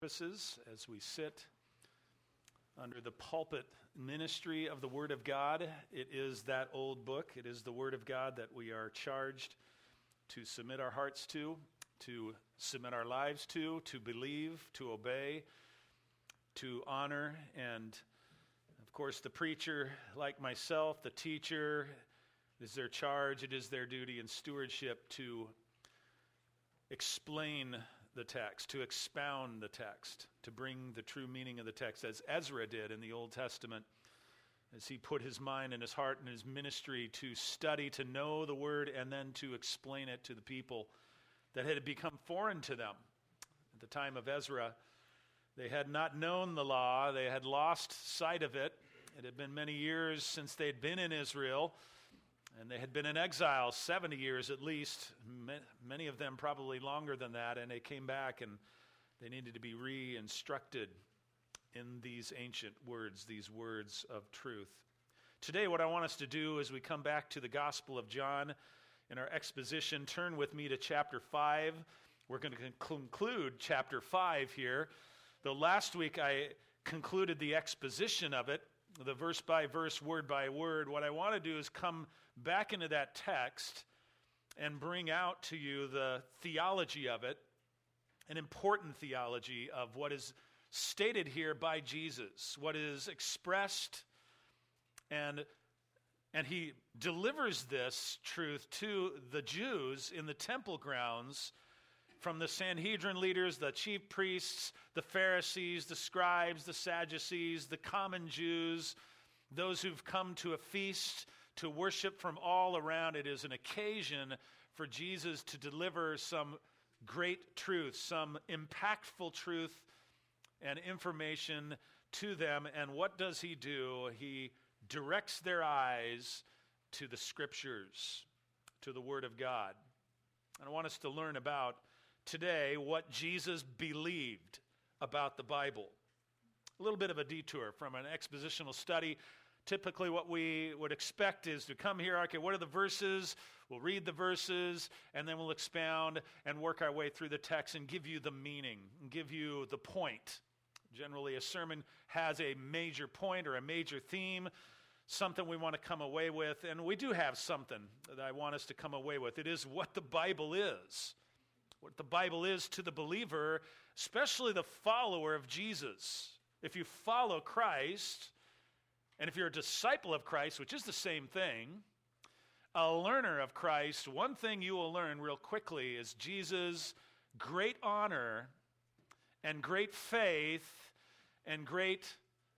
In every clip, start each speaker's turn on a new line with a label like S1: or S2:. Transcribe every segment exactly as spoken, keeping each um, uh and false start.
S1: Services as we sit under the pulpit ministry of the Word of God. It is that old book. It is the Word of God that we are charged to submit our hearts to, to submit our lives to, to believe, to obey, to honor. And, of course, the preacher, like myself, the teacher, it is their charge, it is their duty and stewardship to explain the text, to expound the text, to bring the true meaning of the text, as Ezra did in the Old Testament, as he put his mind and his heart and his ministry to study, to know the Word, and then to explain it to the people that had become foreign to them. At the time of Ezra, they had not known the law, they had lost sight of it. It had been many years since they had been in Israel, and they had been in exile seventy years at least, many of them probably longer than that, and they came back and they needed to be re-instructed in these ancient words, these words of truth. Today what I want us to do as we come back to the Gospel of John in our exposition, turn with me to chapter five. We're going to conclude chapter five here. Though last week I concluded the exposition of it, the verse by verse, word by word. What I want to do is come back into that text and bring out to you the theology of it, an important theology of what is stated here by Jesus, what is expressed, and, and he delivers this truth to the Jews in the temple grounds from the Sanhedrin leaders, the chief priests, the Pharisees, the scribes, the Sadducees, the common Jews, those who've come to a feast to worship from all around. It is an occasion for Jesus to deliver some great truth, some impactful truth and information to them. And what does he do? He directs their eyes to the Scriptures, to the Word of God. And I want us to learn about today what Jesus believed about the Bible. A little bit of a detour from an expositional study. Typically what we would expect is to come here, okay, what are the verses? We'll read the verses, and then we'll expound and work our way through the text and give you the meaning, and give you the point. Generally, a sermon has a major point or a major theme, something we want to come away with, and we do have something that I want us to come away with. It is what the Bible is. What the Bible is to the believer, especially the follower of Jesus. If you follow Christ, and if you're a disciple of Christ, which is the same thing, a learner of Christ, one thing you will learn real quickly is Jesus' great honor and great faith and great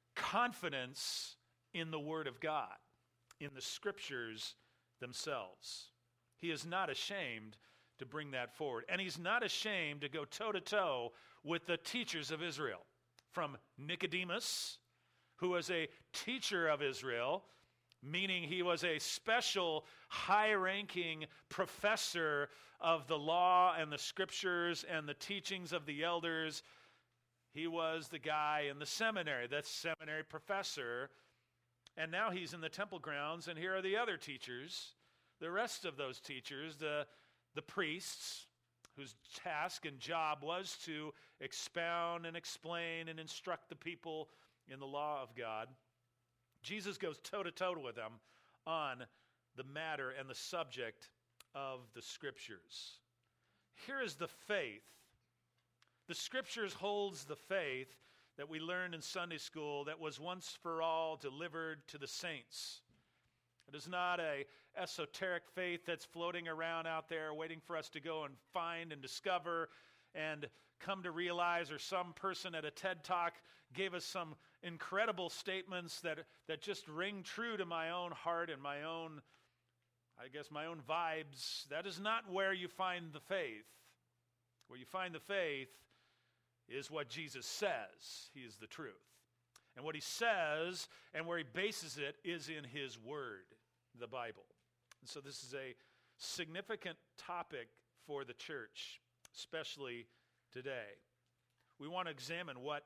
S1: confidence in the Word of God, in the Scriptures themselves. He is not ashamed to bring that forward. And he's not ashamed to go toe-to-toe with the teachers of Israel. From Nicodemus, who was a teacher of Israel, meaning he was a special, high-ranking professor of the law and the Scriptures and the teachings of the elders. He was the guy in the seminary, that seminary professor. And now he's in the temple grounds, and here are the other teachers, the rest of those teachers, the The priests, whose task and job was to expound and explain and instruct the people in the law of God. Jesus goes toe-to-toe with them on the matter and the subject of the Scriptures. Here is the faith. The Scriptures holds the faith that we learned in Sunday school that was once for all delivered to the saints. It is not a esoteric faith that's floating around out there waiting for us to go and find and discover and come to realize, or some person at a TED Talk gave us some incredible statements that, that just ring true to my own heart and my own, I guess, my own vibes. That is not where you find the faith. Where you find the faith is what Jesus says. He is the truth. And what he says and where he bases it is in his Word, the Bible. And so this is a significant topic for the church, especially today. We want to examine what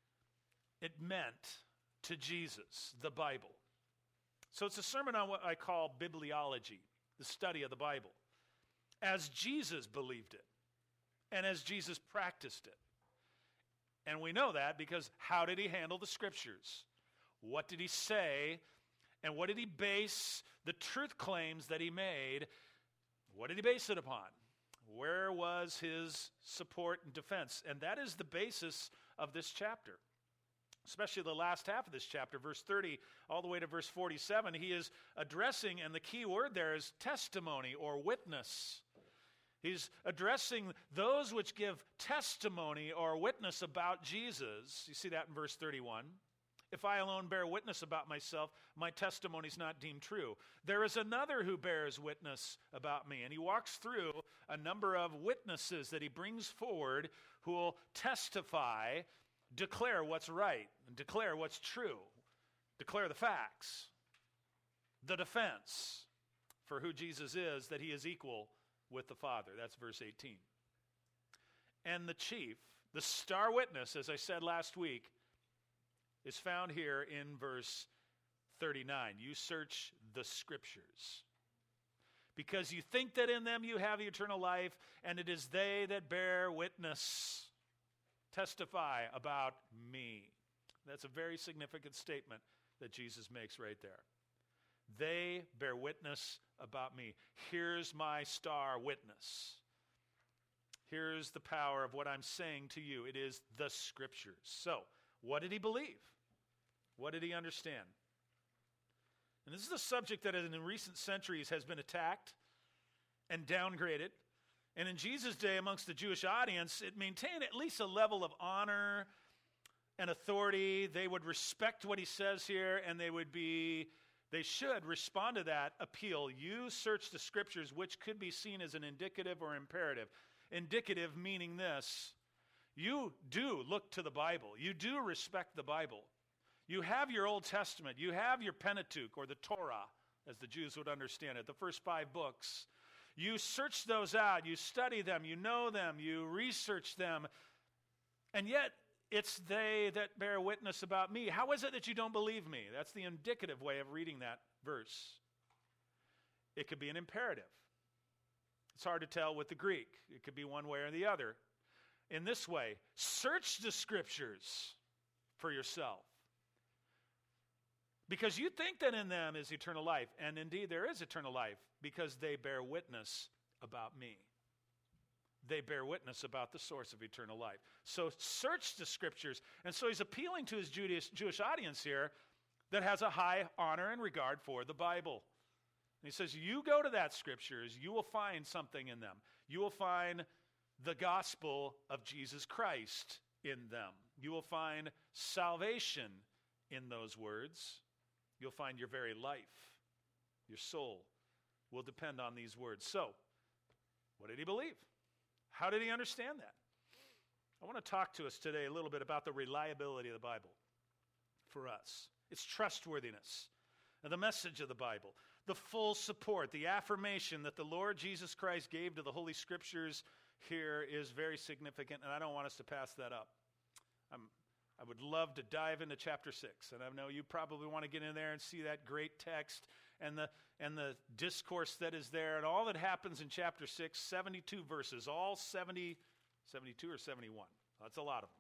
S1: it meant to Jesus, the Bible. So it's a sermon on what I call bibliology, the study of the Bible, as Jesus believed it and as Jesus practiced it. And we know that because how did he handle the Scriptures? What did he say? And what did he base the truth claims that he made? What did he base it upon? Where was his support and defense? And that is the basis of this chapter. Especially the last half of this chapter, verse thirty all the way to verse forty-seven, he is addressing, and the key word there is testimony or witness. He's addressing those which give testimony or witness about Jesus. You see that in verse thirty-one. If I alone bear witness about myself, my testimony is not deemed true. There is another who bears witness about me. And he walks through a number of witnesses that he brings forward who will testify, declare what's right, and declare what's true, declare the facts, the defense for who Jesus is, that he is equal with the Father. That's verse eighteen. And the chief, the star witness, as I said last week, is found here in verse thirty-nine. You search the Scriptures because you think that in them you have eternal life, and it is they that bear witness, testify about me. That's a very significant statement that Jesus makes right there. They bear witness about me. Here's my star witness. Here's the power of what I'm saying to you. It is the Scriptures. So, what did he believe? What did he understand? And this is a subject that in recent centuries has been attacked and downgraded. And in Jesus' day, amongst the Jewish audience, it maintained at least a level of honor and authority. They would respect what he says here, and they would be, they should respond to that appeal. You search the Scriptures, which could be seen as an indicative or imperative. Indicative meaning this: you do look to the Bible. You do respect the Bible. You have your Old Testament. You have your Pentateuch, or the Torah, as the Jews would understand it, the first five books. You search those out. You study them. You know them. You research them. And yet, it's they that bear witness about me. How is it that you don't believe me? That's the indicative way of reading that verse. It could be an imperative. It's hard to tell with the Greek. It could be one way or the other. In this way, search the Scriptures for yourself, because you think that in them is eternal life. And indeed there is eternal life, because they bear witness about me. They bear witness about the source of eternal life. So search the Scriptures. And so he's appealing to his Jewish, Jewish audience here that has a high honor and regard for the Bible. And he says, you go to that Scriptures, you will find something in them. You will find the gospel of Jesus Christ in them. You will find salvation in those words. You'll find your very life, your soul, will depend on these words. So, what did he believe? How did he understand that? I want to talk to us today a little bit about the reliability of the Bible for us, its trustworthiness, and the message of the Bible, the full support, the affirmation that the Lord Jesus Christ gave to the Holy Scriptures here is very significant, and I don't want us to pass that up. I'm I would love to dive into chapter six, and I know you probably want to get in there and see that great text and the and the discourse that is there and all that happens in chapter six, seventy-two verses, all seventy, seventy-two or seventy-one. That's a lot of them.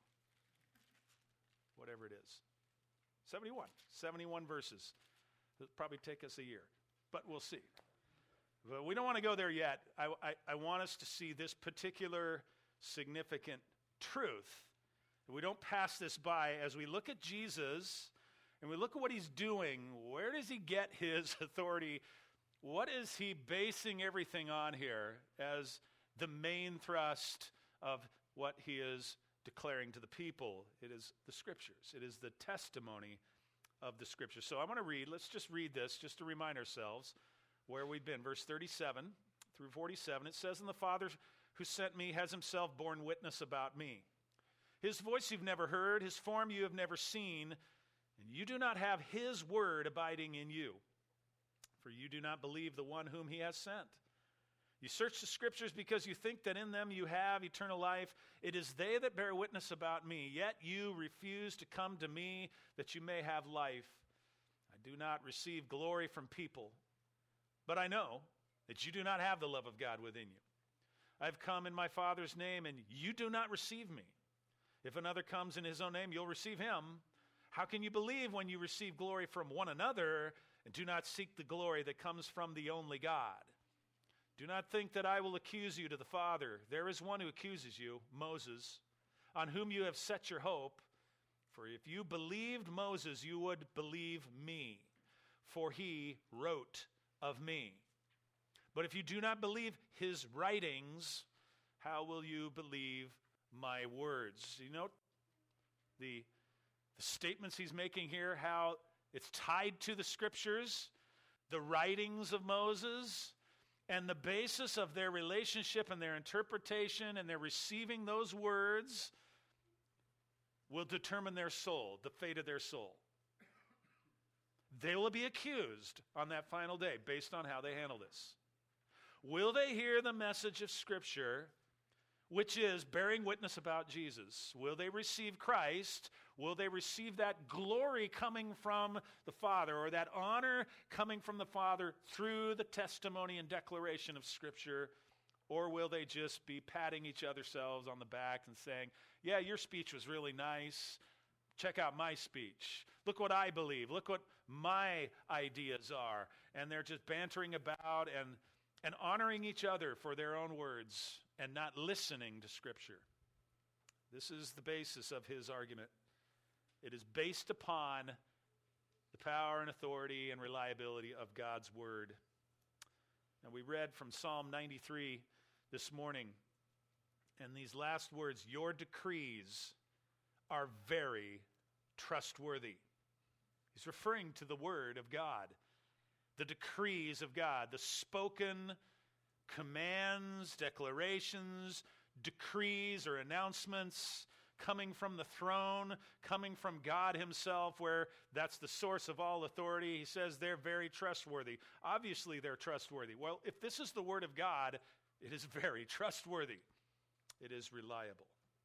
S1: Whatever it is. seventy-one. seventy-one verses. It'll probably take us a year, but we'll see. But we don't want to go there yet. I, I, I want us to see this particular significant truth. We don't pass this by as we look at Jesus and we look at what he's doing. Where does he get his authority? What is he basing everything on here as the main thrust of what he is declaring to the people? It is the Scriptures. It is the testimony of the Scriptures. So I want to read. Let's just read this just to remind ourselves where we've been. Verse thirty-seven through forty-seven. It says, "And the Father who sent me has himself borne witness about me. His voice you've never heard, his form you have never seen, and you do not have his word abiding in you, for you do not believe the one whom he has sent. You search the Scriptures because you think that in them you have eternal life. It is they that bear witness about me, yet you refuse to come to me that you may have life. I do not receive glory from people, but I know that you do not have the love of God within you. I have come in my Father's name, and you do not receive me. If another comes in his own name, you'll receive him. How can you believe when you receive glory from one another and do not seek the glory that comes from the only God? Do not think that I will accuse you to the Father. There is one who accuses you, Moses, on whom you have set your hope. For if you believed Moses, you would believe me, for he wrote of me. But if you do not believe his writings, how will you believe my words? You note the, the statements he's making here, how it's tied to the scriptures, the writings of Moses, and the basis of their relationship and their interpretation and their receiving those words will determine their soul, the fate of their soul. They will be accused on that final day based on how they handle this. Will they hear the message of Scripture, which is bearing witness about Jesus? Will they receive Christ? Will they receive that glory coming from the Father, or that honor coming from the Father through the testimony and declaration of Scripture? Or will they just be patting each other's selves on the back and saying, yeah, your speech was really nice. Check out my speech. Look what I believe. Look what my ideas are. And they're just bantering about and, and honoring each other for their own words and not listening to Scripture. This is the basis of his argument. It is based upon the power and authority and reliability of God's Word. And we read from Psalm ninety-three this morning, and these last words, your decrees are very trustworthy. He's referring to the Word of God, the decrees of God, the spoken commands, declarations, decrees or announcements coming from the throne, coming from God himself, where that's the source of all authority. He says they're very trustworthy. Obviously, they're trustworthy. Well, if this is the Word of God, it is very trustworthy. It is reliable.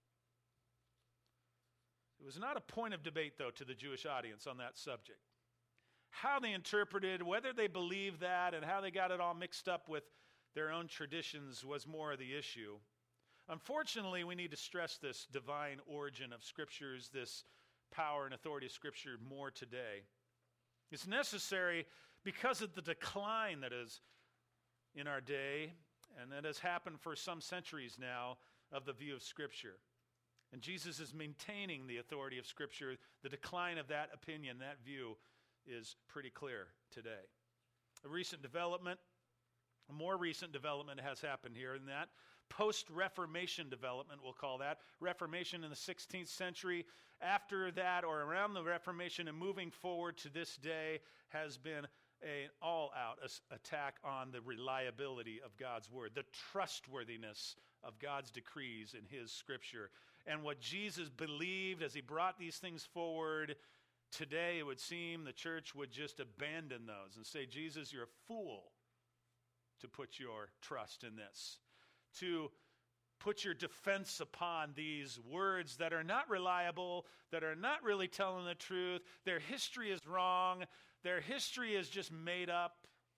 S1: It was not a point of debate, though, to the Jewish audience on that subject. How they interpreted, whether they believed that, and how they got it all mixed up with their own traditions was more of the issue. Unfortunately, we need to stress this divine origin of Scriptures, this power and authority of Scripture more today. It's necessary because of the decline that is in our day, and that has happened for some centuries now, of the view of Scripture. And Jesus is maintaining the authority of Scripture. The decline of that opinion, that view, is pretty clear today. A recent development, a more recent development has happened here, in that post-Reformation development, we'll call that. Reformation in the sixteenth century. After that, or around the Reformation and moving forward to this day, has been an all-out attack on the reliability of God's Word, the trustworthiness of God's decrees in His Scripture. And what Jesus believed as He brought these things forward, today it would seem the church would just abandon those and say, Jesus, you're a fool to put your trust in this, to put your defense upon these words that are not reliable, that are not really telling the truth. Their history is wrong. Their history is just made up.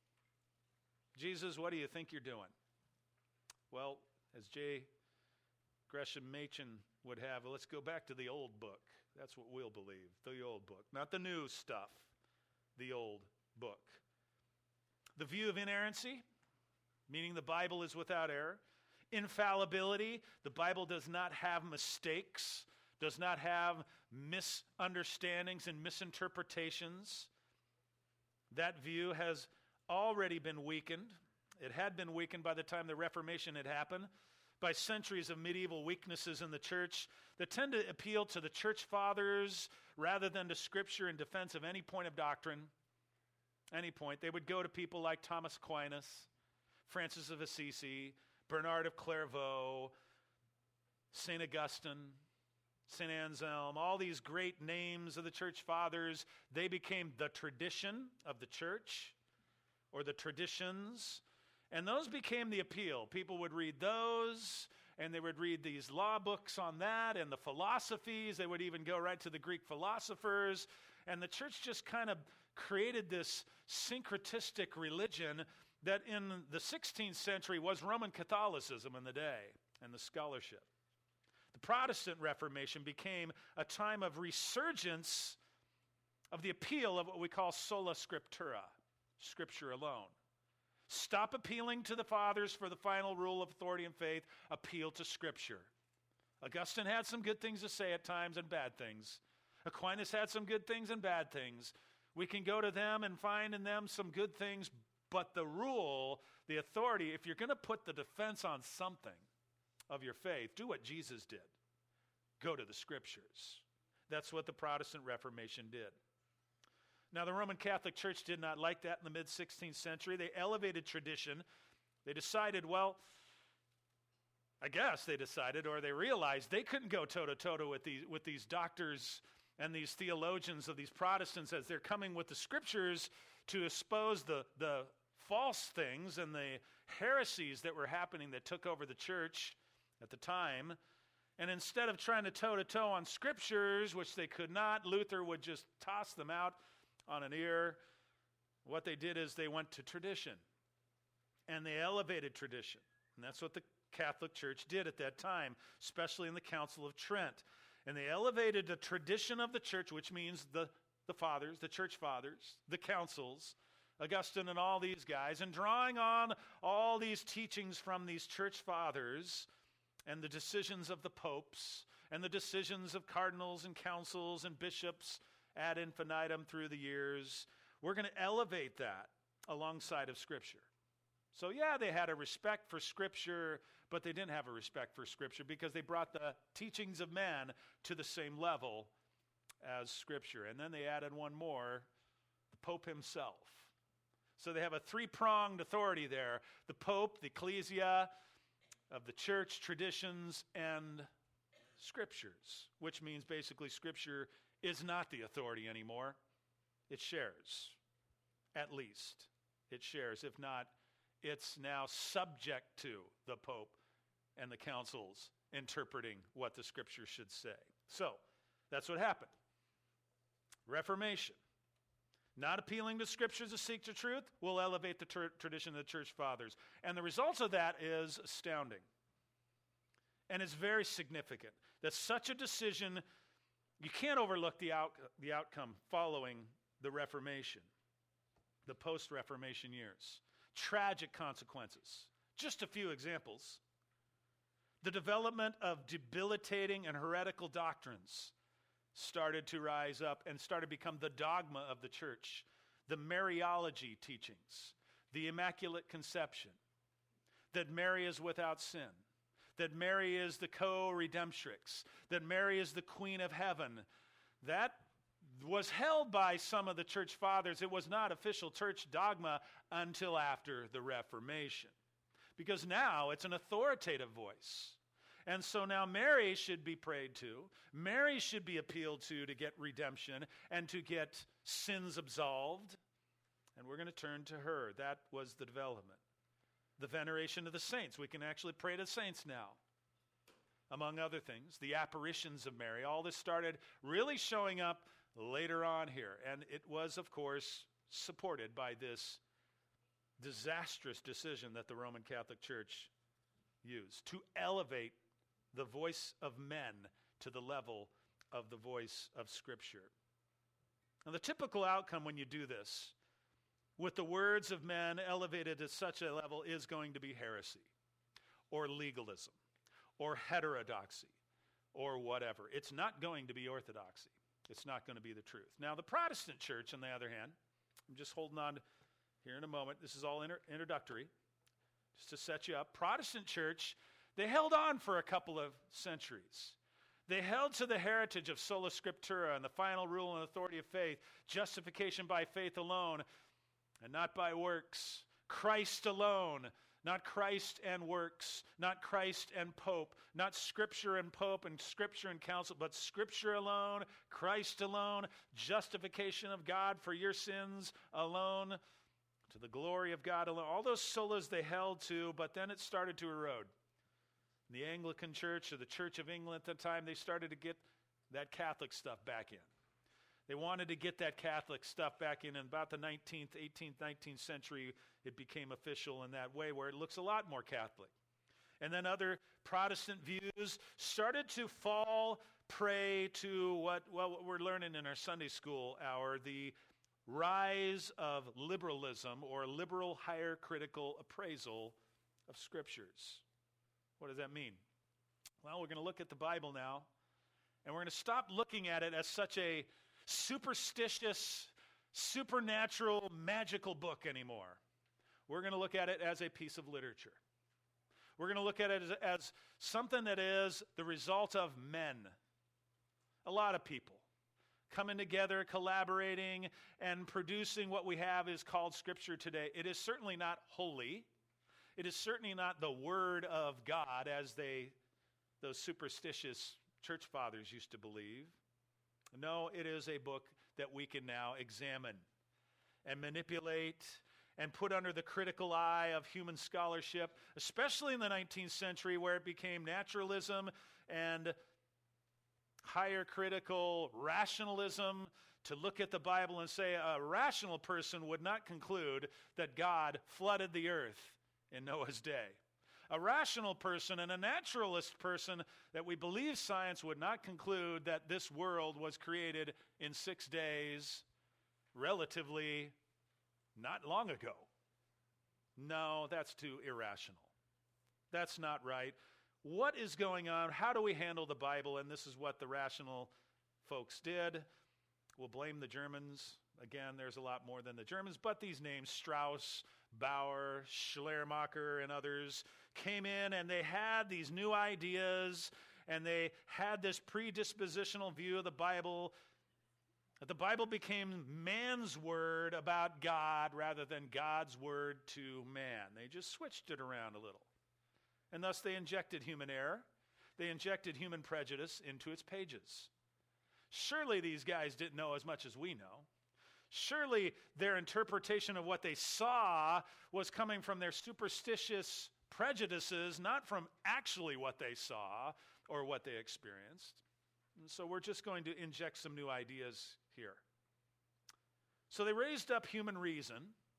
S1: Jesus, what do you think you're doing? Well, as J. Gresham Machen would have, let's go back to the old book. That's what we'll believe, the old book. Not the new stuff, the old book. The view of inerrancy, meaning the Bible is without error. Infallibility, the Bible does not have mistakes, does not have misunderstandings and misinterpretations. That view has already been weakened. It had been weakened by the time the Reformation had happened, by centuries of medieval weaknesses in the church that tend to appeal to the church fathers rather than to Scripture in defense of any point of doctrine, any point. They would go to people like Thomas Aquinas, Francis of Assisi, Bernard of Clairvaux, Saint Augustine, Saint Anselm, all these great names of the church fathers. They became the tradition of the church, or the traditions, and those became the appeal. People would read those, and they would read these law books on that, and the philosophies. They would even go right to the Greek philosophers, and the church just kind of created this syncretistic religion that in the sixteenth century was Roman Catholicism in the day, and the scholarship. The Protestant Reformation became a time of resurgence of the appeal of what we call sola scriptura, Scripture alone. Stop appealing to the fathers for the final rule of authority and faith. Appeal to Scripture. Augustine had some good things to say at times and bad things. Aquinas had some good things and bad things. We can go to them and find in them some good things, but the rule, the authority, if you're going to put the defense on something of your faith, do what Jesus did. Go to the Scriptures. That's what the Protestant Reformation did. Now, the Roman Catholic Church did not like that in the mid-sixteenth century. They elevated tradition. They decided, well, I guess they decided, or they realized they couldn't go toe-to-toe with these, with these doctors and these theologians of these Protestants as they're coming with the Scriptures to expose the, the false things and the heresies that were happening that took over the church at the time. And instead of trying to toe-to-toe on Scriptures, which they could not, Luther would just toss them out on an ear. What they did is they went to tradition, and they elevated tradition. And that's what the Catholic Church did at that time, especially in the Council of Trent. And they elevated the tradition of the church, which means the, the fathers, the church fathers, the councils, Augustine and all these guys, and drawing on all these teachings from these church fathers and the decisions of the popes and the decisions of cardinals and councils and bishops ad infinitum through the years. We're going to elevate that alongside of Scripture. So yeah, they had a respect for Scripture, but they didn't have a respect for Scripture because they brought the teachings of man to the same level as Scripture. And then they added one more, the Pope himself. So they have a three-pronged authority there. The Pope, the ecclesia of the church, traditions, and Scriptures, which means basically Scripture is not the authority anymore. It shares, at least. It shares. If not, it's now subject to the Pope and the councils interpreting what the Scripture should say. So, that's what happened. Reformation. Not appealing to Scriptures to seek the truth, will elevate the ter- tradition of the church fathers. And the results of that is astounding. And it's very significant that such a decision, you can't overlook the, out, the outcome following the Reformation, the post-Reformation years. Tragic consequences. Just a few examples. The development of debilitating and heretical doctrines started to rise up and started to become the dogma of the church. The Mariology teachings, the Immaculate Conception, that Mary is without sin, that Mary is the co-redemptrix, that Mary is the Queen of Heaven. That was held by some of the church fathers. It was not official church dogma until after the Reformation, because now it's an authoritative voice. And so now Mary should be prayed to. Mary should be appealed to to get redemption and to get sins absolved. And we're going to turn to her. That was the development. The veneration of the saints. We can actually pray to saints now. Among other things, the apparitions of Mary. All this started really showing up later on here. And it was, of course, supported by this disastrous decision that the Roman Catholic Church used to elevate the voice of men to the level of the voice of Scripture. Now, the typical outcome when you do this, with the words of men elevated to such a level, is going to be heresy, or legalism, or heterodoxy, or whatever. It's not going to be orthodoxy. It's not going to be the truth. Now, the Protestant church, on the other hand, I'm just holding on here in a moment. This is all inter- introductory, just to set you up. Protestant church, they held on for a couple of centuries. They held to the heritage of sola scriptura and the final rule and authority of faith, justification by faith alone and not by works. Christ alone, not Christ and works, not Christ and Pope, not Scripture and Pope and Scripture and council, but Scripture alone, Christ alone, justification of God for your sins alone, to the glory of God alone. All those solas they held to, but then it started to erode. The Anglican Church, or the Church of England at the time, they started to get that Catholic stuff back in. They wanted to get that Catholic stuff back in. In about the nineteenth, eighteenth, nineteenth century, it became official in that way where it looks a lot more Catholic. And then other Protestant views started to fall prey to what, well, what we're learning in our Sunday school hour, the rise of liberalism or liberal higher critical appraisal of Scriptures. What does that mean? Well, we're going to look at the Bible now, and we're going to stop looking at it as such a superstitious, supernatural, magical book anymore. We're going to look at it as a piece of literature. We're going to look at it as, as something that is the result of men. A lot of people coming together, collaborating, and producing what we have is called Scripture today. It is certainly not holy. It is certainly not the Word of God as they, those superstitious church fathers used to believe. No, it is a book that we can now examine and manipulate and put under the critical eye of human scholarship, especially in the nineteenth century where it became naturalism and higher critical rationalism to look at the Bible and say a rational person would not conclude that God flooded the earth in Noah's day. A rational person and a naturalist person that we believe science would not conclude that this world was created in six days, relatively not long ago. No, that's too irrational. That's not right. What is going on? How do we handle the Bible? And this is what the rational folks did. We'll blame the Germans. Again, there's a lot more than the Germans, but these names, Strauss, Bauer, Schleiermacher, and others, came in and they had these new ideas and they had this predispositional view of the Bible. That the Bible became man's word about God rather than God's word to man. They just switched it around a little. And thus they injected human error. They injected human prejudice into its pages. Surely these guys didn't know as much as we know. Surely their interpretation of what they saw was coming from their superstitious prejudices, not from actually what they saw or what they experienced. And so we're just going to inject some new ideas here. So they raised up human reason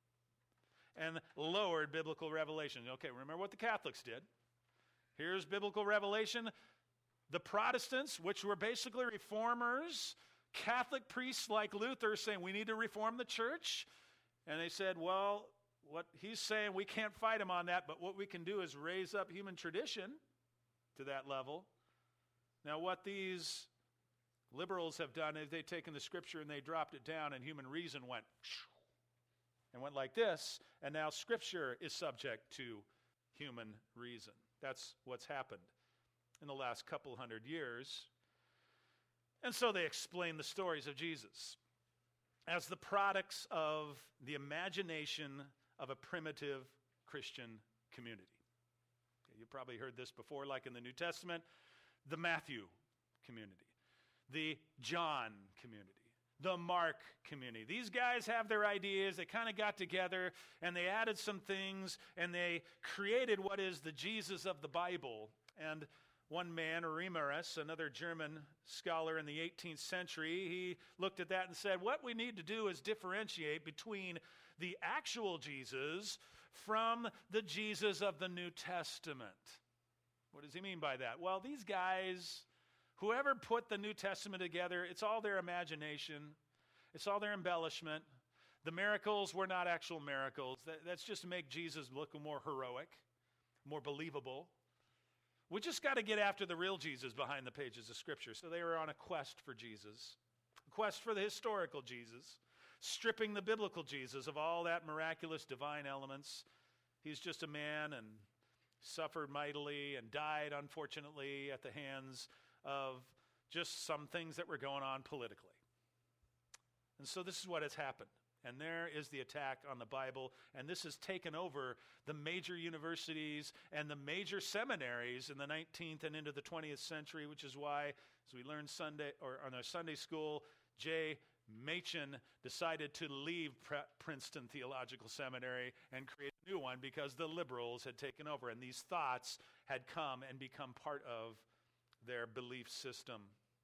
S1: and lowered biblical revelation. Okay, remember what the Catholics did. Here's biblical revelation. The Protestants, which were basically reformers, Catholic priests like Luther saying we need to reform the church. And they said, well, what he's saying, we can't fight him on that, but what we can do is raise up human tradition to that level. Now, what these liberals have done is they've taken the Scripture and they dropped it down, and human reason went and went like this, and now Scripture is subject to human reason. That's what's happened in the last couple hundred years. And so they explain the stories of Jesus as the products of the imagination of a primitive Christian community. Okay, you've probably heard this before, like in the New Testament, the Matthew community, the John community, the Mark community. These guys have their ideas. They kind of got together and they added some things and they created what is the Jesus of the Bible. And one man, Reimarus, another German scholar in the eighteenth century, he looked at that and said, what we need to do is differentiate between the actual Jesus from the Jesus of the New Testament. What does he mean by that? Well, these guys, whoever put the New Testament together, it's all their imagination. It's all their embellishment. The miracles were not actual miracles. That, that's just to make Jesus look more heroic, more believable. We just got to get after the real Jesus behind the pages of Scripture. So they were on a quest for Jesus, a quest for the historical Jesus, stripping the biblical Jesus of all that miraculous divine elements. He's just a man and suffered mightily and died, unfortunately, at the hands of just some things that were going on politically. And so this is what has happened. And there is the attack on the Bible, and this has taken over the major universities and the major seminaries in the nineteenth and into the twentieth century, which is why, as we learned Sunday or on our Sunday school, J. Machen decided to leave Pre- Princeton Theological Seminary and create a new one because the liberals had taken over, and these thoughts had come and become part of their belief system.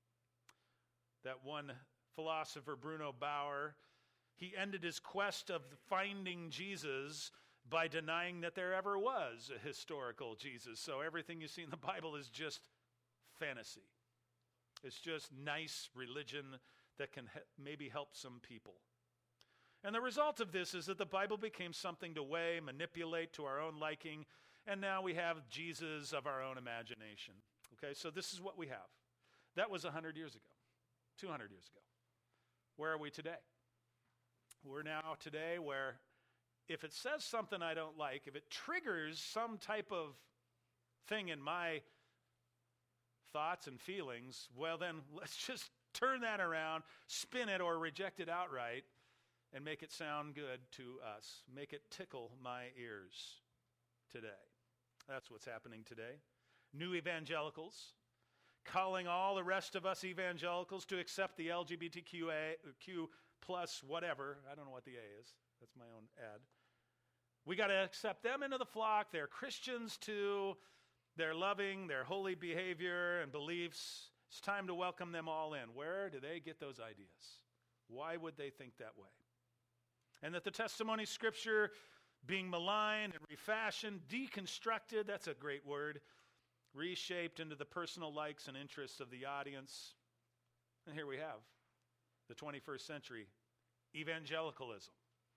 S1: That one philosopher, Bruno Bauer, he ended his quest of finding Jesus by denying that there ever was a historical Jesus. So everything you see in the Bible is just fantasy. It's just nice religion that can he- maybe help some people. And the result of this is that the Bible became something to weigh, manipulate to our own liking, and now we have Jesus of our own imagination. Okay, so this is what we have. That was one hundred years ago, two hundred years ago. Where are we today? We're now today where if it says something I don't like, if it triggers some type of thing in my thoughts and feelings, well then let's just turn that around, spin it or reject it outright, and make it sound good to us. Make it tickle my ears today. That's what's happening today. New evangelicals calling all the rest of us evangelicals to accept the L G B T Q A, Q plus whatever. I don't know what the A is. That's my own ad. We got to accept them into the flock. They're Christians too. They're loving, their holy behavior and beliefs. It's time to welcome them all in. Where do they get those ideas? Why would they think that way? And that the testimony scripture being maligned and refashioned, deconstructed, that's a great word, reshaped into the personal likes and interests of the audience. And here we have the twenty-first century evangelicalism.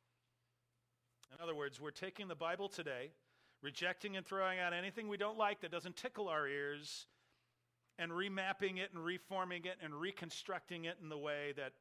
S1: In other words, we're taking the Bible today, rejecting and throwing out anything we don't like that doesn't tickle our ears, and remapping it and reforming it and reconstructing it in the way that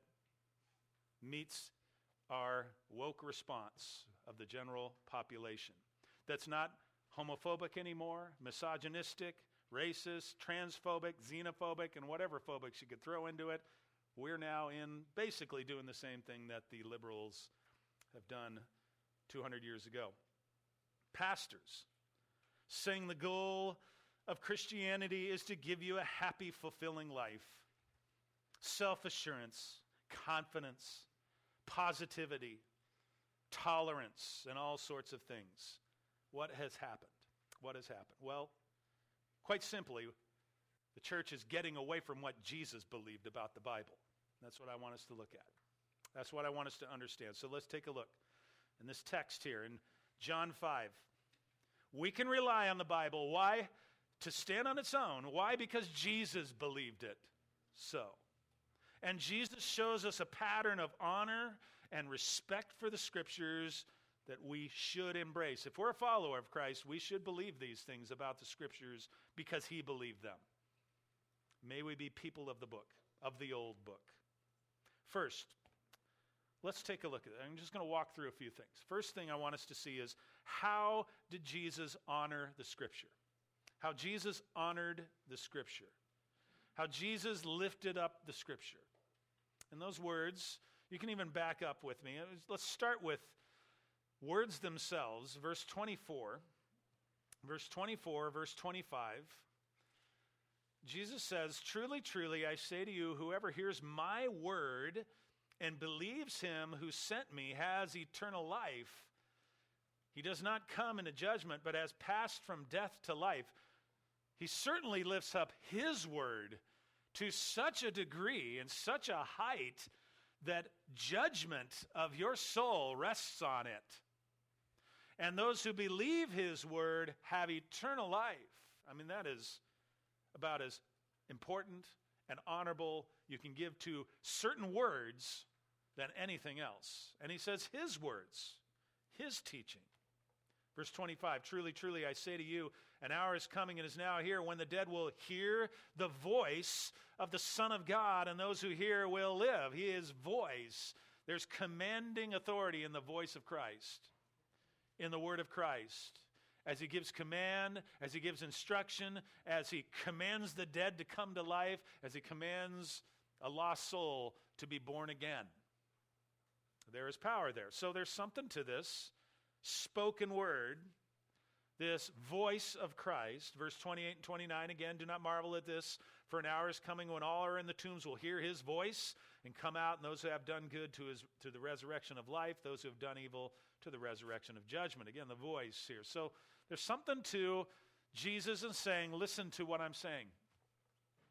S1: meets our woke response of the general population. That's not homophobic anymore, misogynistic, racist, transphobic, xenophobic, and whatever phobics you could throw into it. We're now in basically doing the same thing that the liberals have done two hundred years ago. Pastors saying the goal of Christianity is to give you a happy, fulfilling life. Self-assurance, confidence, positivity, tolerance, and all sorts of things. What has happened? What has happened? Well, quite simply, the church is getting away from what Jesus believed about the Bible. That's what I want us to look at. That's what I want us to understand. So let's take a look in this text here in John five. We can rely on the Bible. Why? To stand on its own. Why? Because Jesus believed it so. And Jesus shows us a pattern of honor and respect for the scriptures that we should embrace. If we're a follower of Christ, we should believe these things about the scriptures because he believed them. May we be people of the book, of the old book. First, let's take a look at it. I'm just going to walk through a few things. First thing I want us to see is, how did Jesus honor the scripture? How Jesus honored the scripture. How Jesus lifted up the scripture. And those words, you can even back up with me. Let's start with words themselves. Verse twenty-four. Verse twenty-four, verse twenty-five. Jesus says, "Truly, truly, I say to you, whoever hears my word and believes him who sent me has eternal life. He does not come into judgment, but has passed from death to life." He certainly lifts up his word to such a degree and such a height that judgment of your soul rests on it. And those who believe his word have eternal life. I mean, that is about as important and honorable you can give to certain words than anything else. And he says his words, his teaching. Verse twenty-five, "Truly, truly, I say to you, an hour is coming and is now here when the dead will hear the voice of the Son of God, and those who hear will live." His voice. There's commanding authority in the voice of Christ, in the word of Christ. As he gives command, as he gives instruction, as he commands the dead to come to life, as he commands a lost soul to be born again. There is power there. So there's something to this spoken word, this voice of Christ. Verse twenty-eight and twenty-nine again, "Do not marvel at this, for an hour is coming when all are in the tombs will hear his voice and come out, and those who have done good to his to the resurrection of life, those who have done evil to the resurrection of judgment." Again, the voice here. So there's something to Jesus in saying, listen to what I'm saying.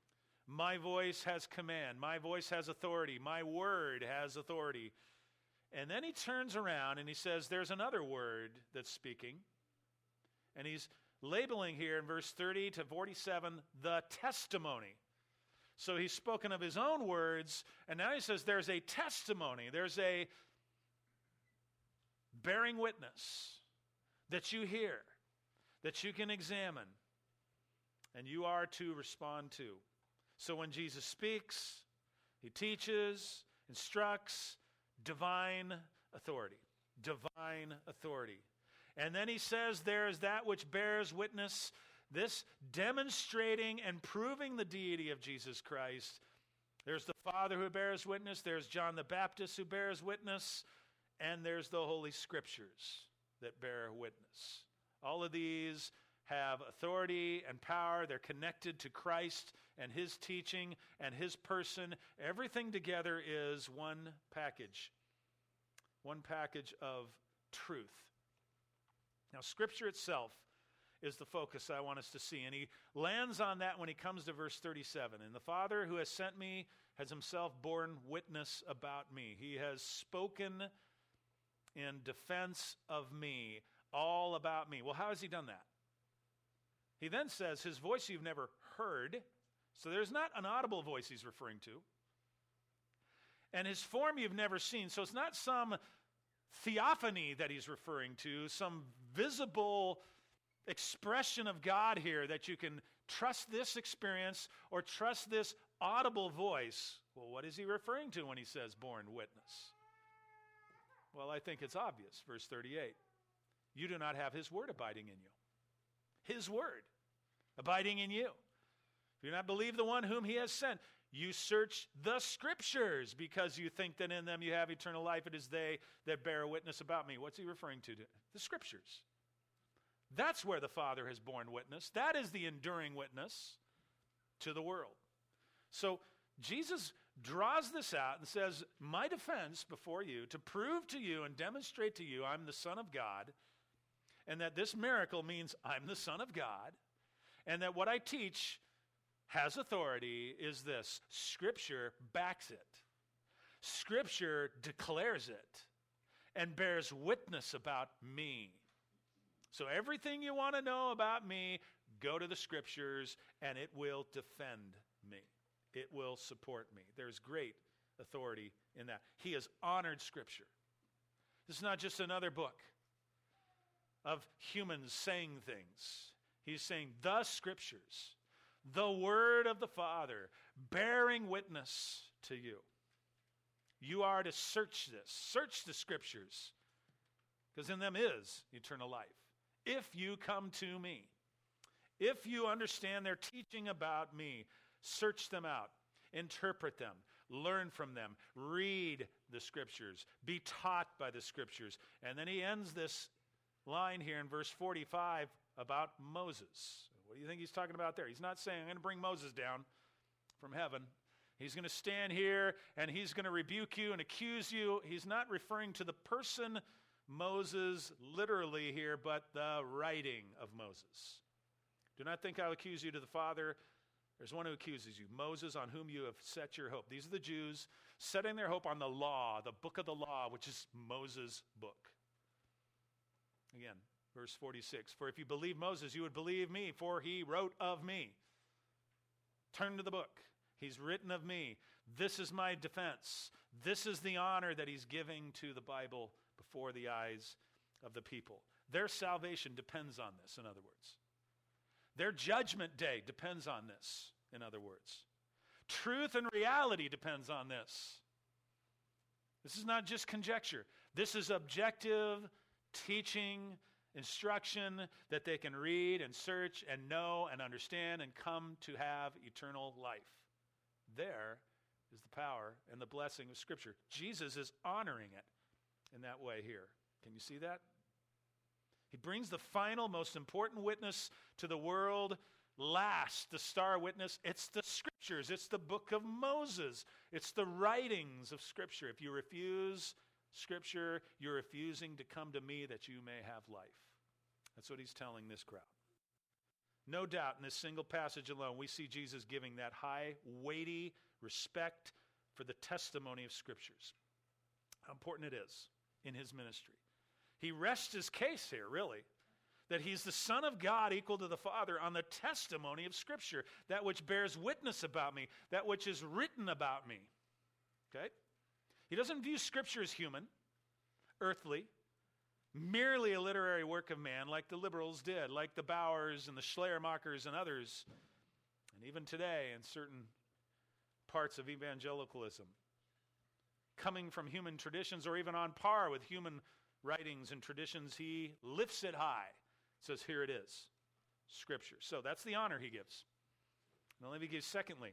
S1: My voice has command. My voice has authority. My word has authority. And then he turns around and he says, there's another word that's speaking. And he's labeling here in verse thirty to forty-seven, the testimony. So he's spoken of his own words, and now he says there's a testimony. There's a bearing witness that you hear, that you can examine, and you are to respond to. So when Jesus speaks, he teaches, instructs, divine authority. Divine authority. And then he says there is that which bears witness, this demonstrating and proving the deity of Jesus Christ. There's the Father who bears witness, there's John the Baptist who bears witness, and there's the Holy Scriptures that bear witness. All of these have authority and power. They're connected to Christ and his teaching and his person. Everything together is one package. One package of truth. Now, Scripture itself is the focus I want us to see. And he lands on that when he comes to verse thirty-seven. And the Father who has sent me has himself borne witness about me. He has spoken in defense of me, all about me. Well, how has he done that? He then says, his voice you've never heard. So there's not an audible voice he's referring to. And his form you've never seen. So it's not some theophany that he's referring to, some visible expression of God here that you can trust this experience or trust this audible voice. Well, what is he referring to when he says born witness? Well, I think it's obvious. Verse thirty-eight. You do not have his word abiding in you. His word abiding in you. If you do not believe the one whom he has sent, you search the Scriptures because you think that in them you have eternal life. It is they that bear witness about me. What's he referring to? The Scriptures. That's where the Father has borne witness. That is the enduring witness to the world. So Jesus draws this out and says, my defense before you, to prove to you and demonstrate to you I'm the Son of God, and that this miracle means I'm the Son of God, and that what I teach has authority, is this: Scripture backs it. Scripture declares it and bears witness about me. So everything you want to know about me, go to the Scriptures and it will defend me. It will support me. There's great authority in that. He has honored Scripture. This is not just another book of humans saying things. He's saying the Scriptures, the Word of the Father, bearing witness to you. You are to search this. Search the Scriptures, because in them is eternal life. If you come to me, if you understand their teaching about me, search them out, interpret them, learn from them, read the Scriptures, be taught by the Scriptures. And then he ends this line here in verse forty-five about Moses. What do you think he's talking about there? He's not saying, I'm going to bring Moses down from heaven. He's going to stand here and he's going to rebuke you and accuse you. He's not referring to the person Moses literally here, but the writing of Moses. Do not think I'll accuse you to the Father. There's one who accuses you, Moses, on whom you have set your hope. These are the Jews setting their hope on the law, the book of the law, which is Moses' book. Again, verse forty-six, for if you believe Moses, you would believe me, for he wrote of me. Turn to the book. He's written of me. This is my defense. This is the honor that he's giving to the Bible before the eyes of the people. Their salvation depends on this, in other words. Their judgment day depends on this, in other words. Truth and reality depends on this. This is not just conjecture. This is objective teaching, instruction that they can read and search and know and understand and come to have eternal life. There is the power and the blessing of Scripture. Jesus is honoring it in that way here. Can you see that? He brings the final, most important witness to the world last, the star witness. It's the Scriptures. It's the book of Moses. It's the writings of Scripture. If you refuse Scripture, you're refusing to come to me that you may have life. That's what he's telling this crowd. No doubt in this single passage alone, we see Jesus giving that high, weighty respect for the testimony of Scriptures. how important it is in his ministry. He rests his case here, really, that he's the Son of God equal to the Father on the testimony of Scripture, that which bears witness about me, that which is written about me. Okay? He doesn't view Scripture as human, earthly, merely a literary work of man like the liberals did, like the Bowers and the Schleiermachers and others, and even today in certain parts of evangelicalism, coming from human traditions or even on par with human writings and traditions. He lifts it high, says here it is, Scripture. So that's the honor he gives. Now let me give, secondly,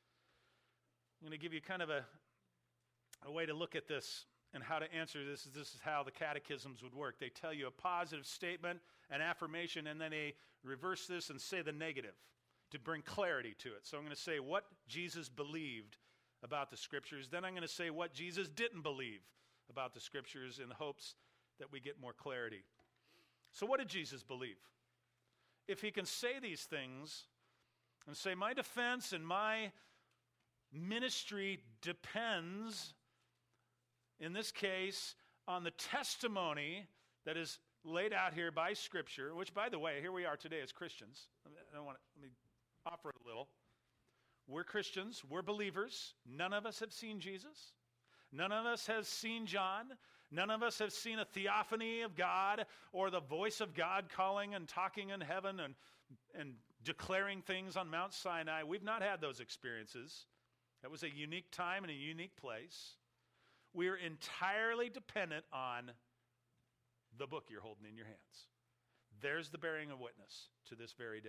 S1: I'm going to give you kind of a, a way to look at this and how to answer this. This is how the catechisms would work. They tell you a positive statement, an affirmation, and then they reverse this and say the negative to bring clarity to it. So I'm going to say what Jesus believed about the Scriptures. Then I'm going to say what Jesus didn't believe about the Scriptures in the hopes that we get more clarity. So what did Jesus believe? If he can say these things and say, my defense and my ministry depends, in this case, on the testimony that is laid out here by Scripture, which, by the way, here we are today as Christians. I don't want to, let me offer it a little. We're Christians. We're believers. None of us have seen Jesus. None of us has seen John. None of us have seen a theophany of God or the voice of God calling and talking in heaven and, and declaring things on Mount Sinai. We've not had those experiences. That was a unique time and a unique place. We are entirely dependent on the book you're holding in your hands. There's the bearing of witness to this very day.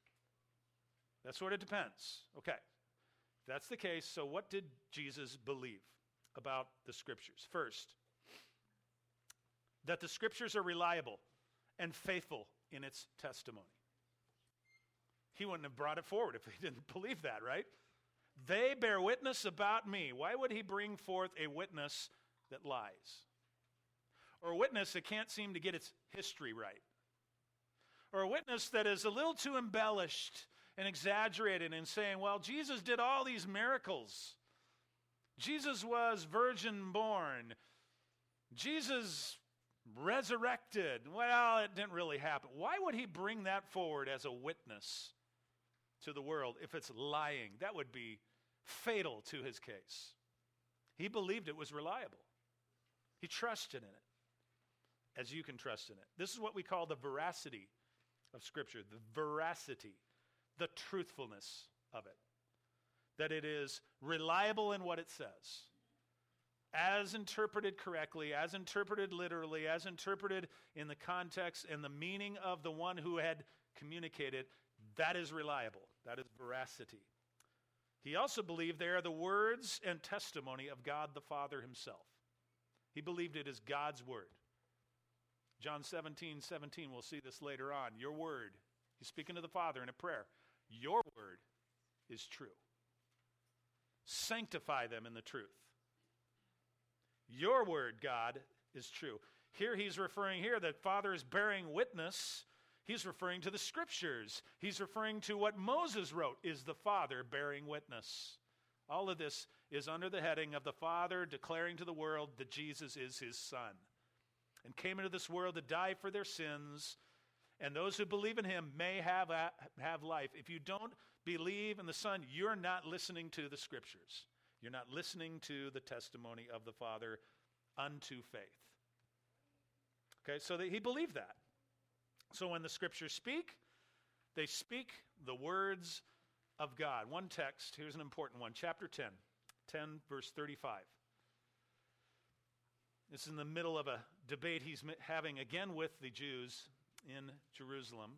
S1: That's what it depends. Okay, if that's the case, so what did Jesus believe about the Scriptures? First, that the Scriptures are reliable and faithful in its testimony. He wouldn't have brought it forward if he didn't believe that, right? They bear witness about me. Why would he bring forth a witness that lies? Or a witness that can't seem to get its history right? Or a witness that is a little too embellished and exaggerated in saying, well, Jesus did all these miracles. Jesus was virgin born. Jesus resurrected. Well, it didn't really happen. Why would he bring that forward as a witness to the world if it's lying? That would be fatal to his case. He believed it was reliable. He trusted in it, as you can trust in it. This is what we call the veracity of Scripture, the veracity, the truthfulness of it. That it is reliable in what it says. As interpreted correctly, as interpreted literally, as interpreted in the context and the meaning of the one who had communicated, that is reliable. That is veracity. He also believed they are the words and testimony of God the Father himself. He believed it is God's word. John seventeen seventeen, we'll see this later on. Your word, he's speaking to the Father in a prayer. Your word is true. Sanctify them in the truth. Your word, God, is true. Here he's referring here that Father is bearing witness. He's referring to the Scriptures. He's referring to what Moses wrote, is the Father bearing witness. All of this is under the heading of the Father declaring to the world that Jesus is his Son and came into this world to die for their sins, and those who believe in him may have, a, have life. If you don't believe in the Son, you're not listening to the Scriptures. You're not listening to the testimony of the Father unto faith. Okay, so that he believed that. So when the Scriptures speak, they speak the words of God. One text, here's an important one, chapter ten, ten verse thirty-five. This is in the middle of a debate he's having again with the Jews in Jerusalem.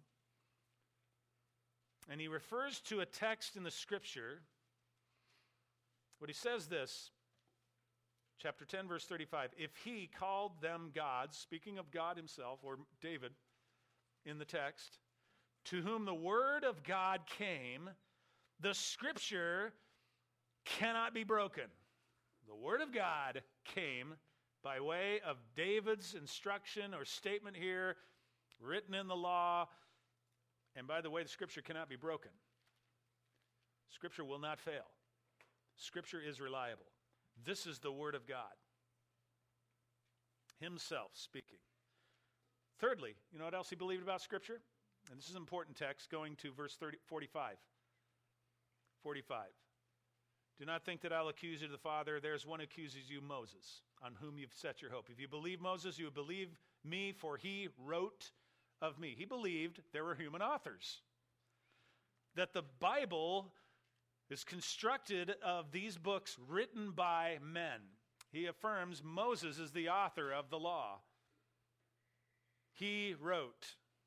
S1: And he refers to a text in the Scripture. But he says this, chapter ten, verse thirty-five, if he called them gods, speaking of God himself, or David in the text, to whom the word of God came, the Scripture cannot be broken. The word of God came by way of David's instruction or statement here, written in the law. And by the way, the Scripture cannot be broken. Scripture will not fail. Scripture is reliable. This is the Word of God. himself speaking. Thirdly, you know what else he believed about Scripture? And this is an important text, going to verse thirty, forty-five. forty-five. Do not think that I'll accuse you to the Father. There's one who accuses you, Moses, on whom you've set your hope. If you believe Moses, you will believe me, for he wrote of me. He believed there were human authors, that the Bible is constructed of these books written by men. He affirms Moses is the author of the law. He wrote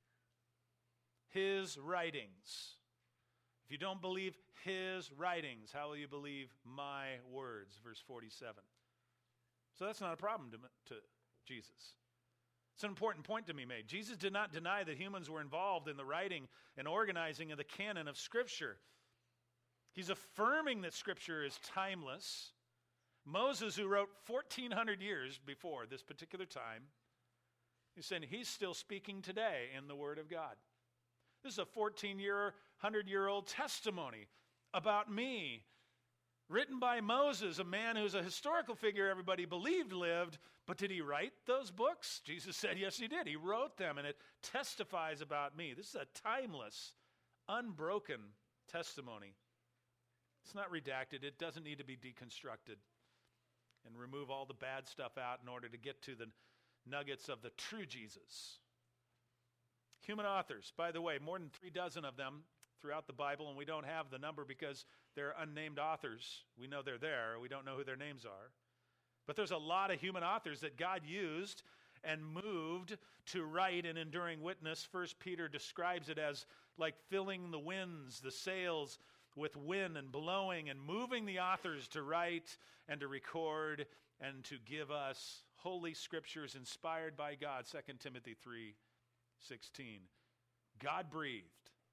S1: his writings. If you don't believe his writings, how will you believe my words? Verse forty-seven. So that's not a problem to, to Jesus. It's an important point to be made. Jesus did not deny that humans were involved in the writing and organizing of the canon of Scripture. He's affirming that Scripture is timeless. Moses, who wrote fourteen hundred years before this particular time, he's saying he's still speaking today in the Word of God. This is a fourteen-year, hundred-year-old testimony about me, written by Moses, a man who's a historical figure everybody believed lived, but did he write those books? Jesus said, yes, he did. He wrote them, and it testifies about me. This is a timeless, unbroken testimony. It's not redacted. It doesn't need to be deconstructed and remove all the bad stuff out in order to get to the nuggets of the true Jesus. Human authors, by the way, more than three dozen of them throughout the Bible, and we don't have the number because they're unnamed authors. We know they're there. We don't know who their names are. But there's a lot of human authors that God used and moved to write an enduring witness. First Peter describes it as like filling the winds, the sails with wind and blowing and moving the authors to write and to record and to give us holy scriptures inspired by God, Second Timothy three sixteen. God breathed.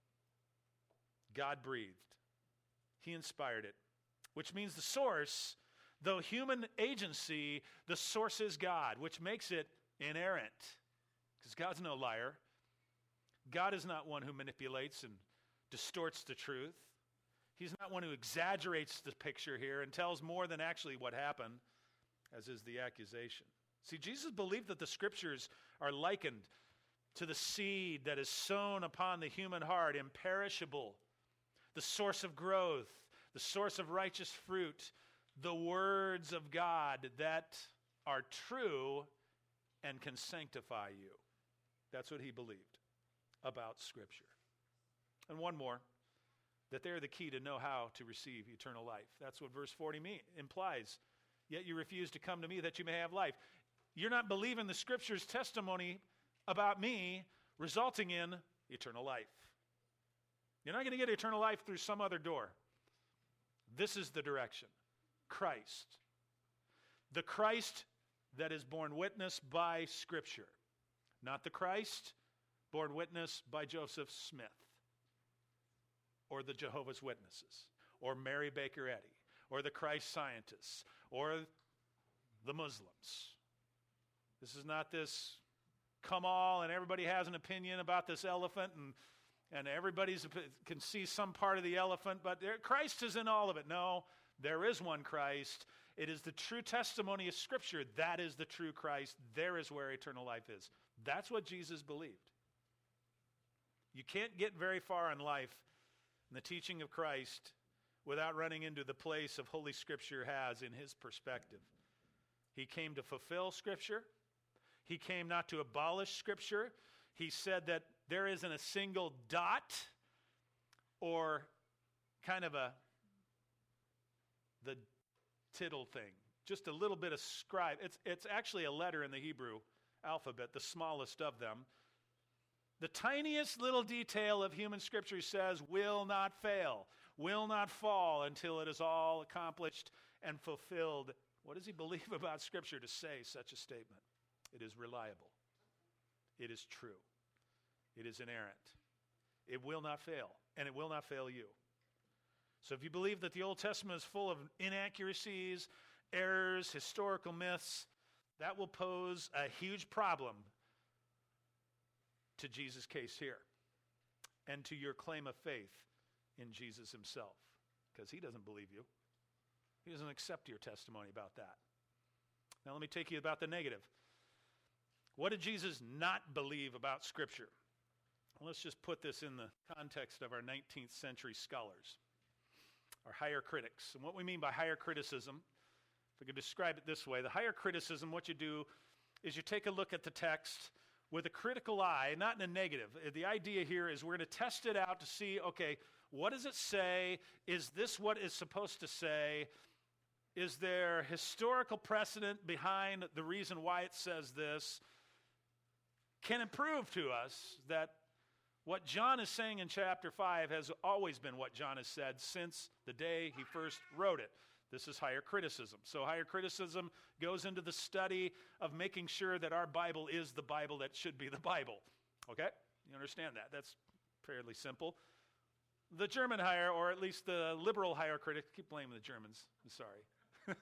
S1: God breathed. He inspired it, which means the source, though human agency, the source is God, which makes it inerrant, because God's no liar. God is not one who manipulates and distorts the truth. He's not one who exaggerates the picture here and tells more than actually what happened, as is the accusation. See, Jesus believed that the Scriptures are likened to the seed that is sown upon the human heart, imperishable, the source of growth, the source of righteous fruit, the words of God that are true and can sanctify you. That's what he believed about Scripture. And one more, that they're the key to know how to receive eternal life. That's what verse forty mean, implies. Yet you refuse to come to me that you may have life. You're not believing the Scripture's testimony about me, resulting in eternal life. You're not going to get eternal life through some other door. This is the direction. Christ. The Christ that is borne witness by Scripture. Not the Christ borne witness by Joseph Smith, or the Jehovah's Witnesses, or Mary Baker Eddy, or the Christ scientists, or the Muslims. This is not this come all and everybody has an opinion about this elephant, and and everybody can see some part of the elephant, but there, Christ is in all of it. No, there is one Christ. It is the true testimony of Scripture. That is the true Christ. There is where eternal life is. That's what Jesus believed. You can't get very far in life in the teaching of Christ without running into the place of Holy Scripture has in his perspective. He came to fulfill Scripture. He came not to abolish Scripture. He said that there isn't a single dot or kind of a the tittle thing, just a little bit of scribe. It's, it's actually a letter in the Hebrew alphabet, the smallest of them. The tiniest little detail of human Scripture says will not fail, will not fall until it is all accomplished and fulfilled. What does he believe about Scripture to say such a statement? It is reliable. It is true. It is inerrant. It will not fail, and it will not fail you. So if you believe that the Old Testament is full of inaccuracies, errors, historical myths, that will pose a huge problem to Jesus' case here and to your claim of faith in Jesus himself, because he doesn't believe you. He doesn't accept your testimony about that. Now let me take you about the negative. What did Jesus not believe about Scripture? Well, let's just put this in the context of our nineteenth century scholars, our higher critics. And what we mean by higher criticism, if we could describe it this way, the higher criticism, what you do is you take a look at the text with a critical eye, not in a negative. The idea here is we're going to test it out to see, okay, what does it say? Is this what it's supposed to say? Is there historical precedent behind the reason why it says this? Can it prove to us that what John is saying in chapter five has always been what John has said since the day he first wrote it? This is higher criticism. So higher criticism goes into the study of making sure that our Bible is the Bible that should be the Bible. Okay? You understand that? That's fairly simple. The German higher, or at least the liberal higher critic, keep blaming the Germans. I'm sorry.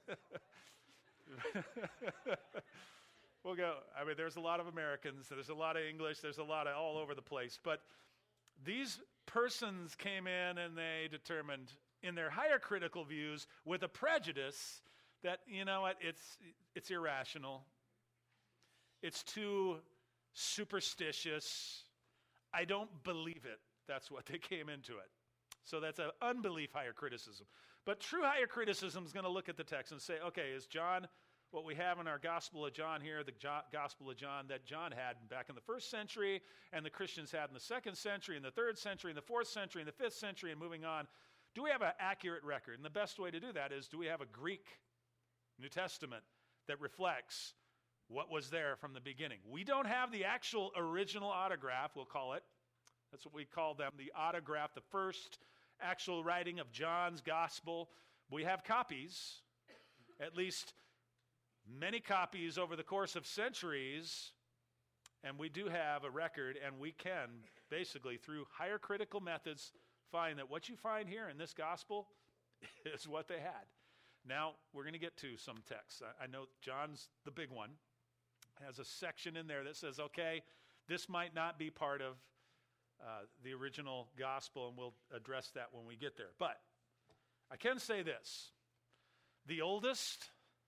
S1: We'll go. I mean, there's a lot of Americans. There's a lot of English. There's a lot of all over the place. But these persons came in and they determined in their higher critical views with a prejudice that, you know what, it's it's irrational. It's too superstitious. I don't believe it. That's what they came into it. So that's an unbelief higher criticism. But true higher criticism is going to look at the text and say, okay, is John, what we have in our Gospel of John here, the jo- Gospel of John that John had back in the first century and the Christians had in the second century and the third century and the fourth century and the fifth century and moving on, do we have an accurate record? And the best way to do that is, do we have a Greek New Testament that reflects what was there from the beginning? We don't have the actual original autograph, we'll call it. That's what we call them, the autograph, the first actual writing of John's gospel. We have copies, at least many copies over the course of centuries, and we do have a record, and we can basically, through higher critical methods, find that what you find here in this gospel is what they had. Now, we're going to get to some texts. I, I know John's the big one, has a section in there that says, okay, this might not be part of uh, the original gospel, and we'll address that when we get there. But I can say this. The oldest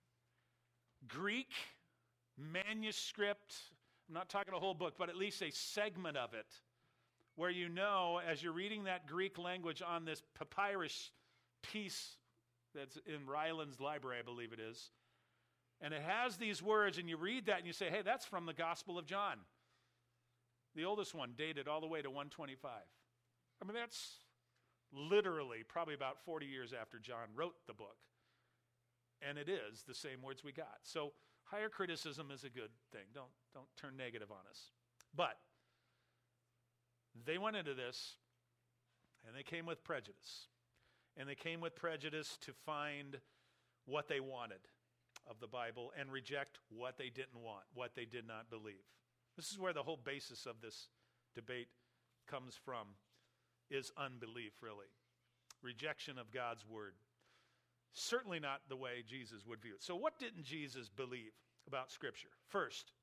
S1: Greek manuscript, I'm not talking a whole book, but at least a segment of it, where you know, as you're reading that Greek language on this papyrus piece that's in Ryland's library, I believe it is, and it has these words, and you read that and you say, hey, that's from the Gospel of John. The oldest one, dated all the way to one twenty-five. I mean, that's literally probably about forty years after John wrote the book. And it is the same words we got. So higher criticism is a good thing. Don't, don't turn negative on us. But they went into this, and they came with prejudice. And they came with prejudice to find what they wanted of the Bible and reject what they didn't want, what they did not believe. This is where the whole basis of this debate comes from, is unbelief, really. Rejection of God's word. Certainly not the way Jesus would view it. So what didn't Jesus believe about Scripture? First,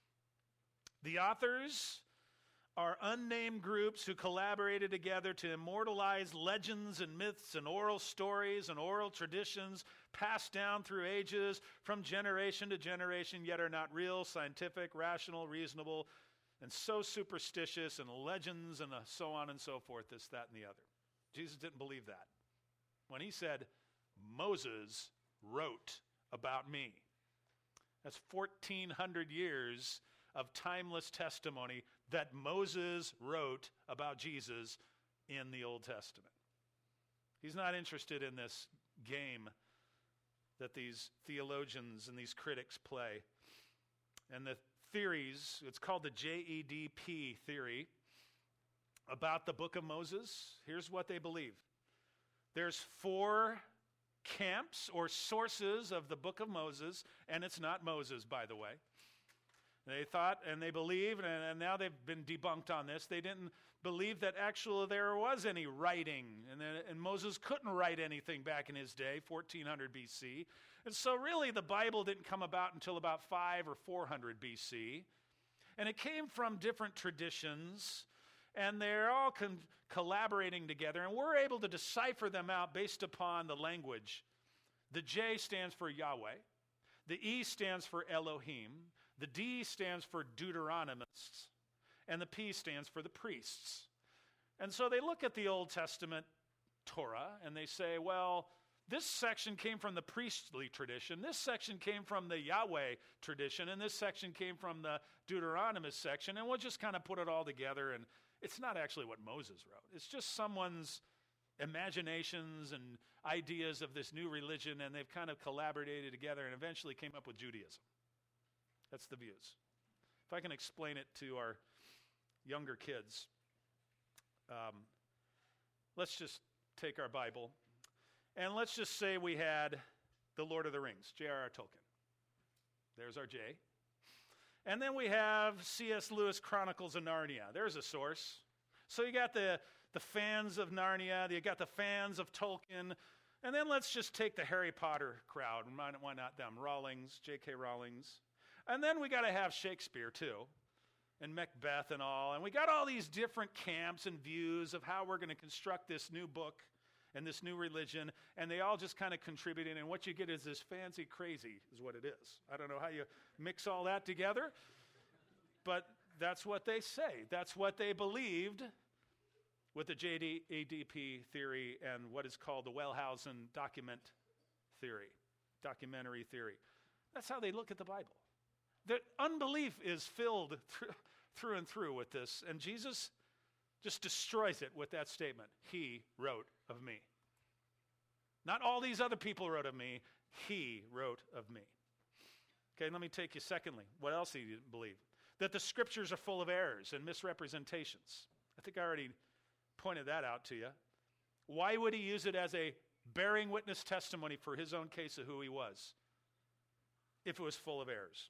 S1: the authors are unnamed groups who collaborated together to immortalize legends and myths and oral stories and oral traditions passed down through ages from generation to generation, yet are not real, scientific, rational, reasonable, and so superstitious, and legends and so on and so forth, this, that, and the other. Jesus didn't believe that. When he said, Moses wrote about me, that's fourteen hundred years of timeless testimony that Moses wrote about Jesus in the Old Testament. He's not interested in this game that these theologians and these critics play. And the theories, it's called the J E D P theory, about the book of Moses. Here's what they believe. There's four camps or sources of the book of Moses, and it's not Moses, by the way. They thought and they believed, and, and now they've been debunked on this, they didn't believe that actually there was any writing, and, that, and Moses couldn't write anything back in his day, fourteen hundred B C. And so really the Bible didn't come about until about five or four hundred B C. And it came from different traditions, and they're all con- collaborating together, and we're able to decipher them out based upon the language. The J stands for Yahweh. The E stands for Elohim. The D stands for Deuteronomists, and the P stands for the priests. And so they look at the Old Testament Torah, and they say, well, this section came from the priestly tradition, this section came from the Yahweh tradition, and this section came from the Deuteronomist section, and we'll just kind of put it all together, and it's not actually what Moses wrote. It's just someone's imaginations and ideas of this new religion, and they've kind of collaborated together and eventually came up with Judaism. That's the views. If I can explain it to our younger kids, um, let's just take our Bible, and let's just say we had The Lord of the Rings, J R R Tolkien. There's our J. And then we have C S Lewis Chronicles of Narnia. There's a source. So you got the, the fans of Narnia, you got the fans of Tolkien, and then let's just take the Harry Potter crowd. Why, why not them? Rawlings, J K Rawlings. And then we got to have Shakespeare too, and Macbeth and all. And we got all these different camps and views of how we're going to construct this new book and this new religion, and they all just kind of contributed, and what you get is this fancy crazy is what it is. I don't know how you mix all that together, but that's what they say. That's what they believed with the J D A D P theory and what is called the Wellhausen document theory, documentary theory. That's how they look at the Bible. The unbelief is filled through, through and through with this, and Jesus just destroys it with that statement. He wrote of me. Not all these other people wrote of me. He wrote of me. Okay, let me take you secondly. What else he didn't believe? That the scriptures are full of errors and misrepresentations. I think I already pointed that out to you. Why would he use it as a bearing witness testimony for his own case of who he was if it was full of errors?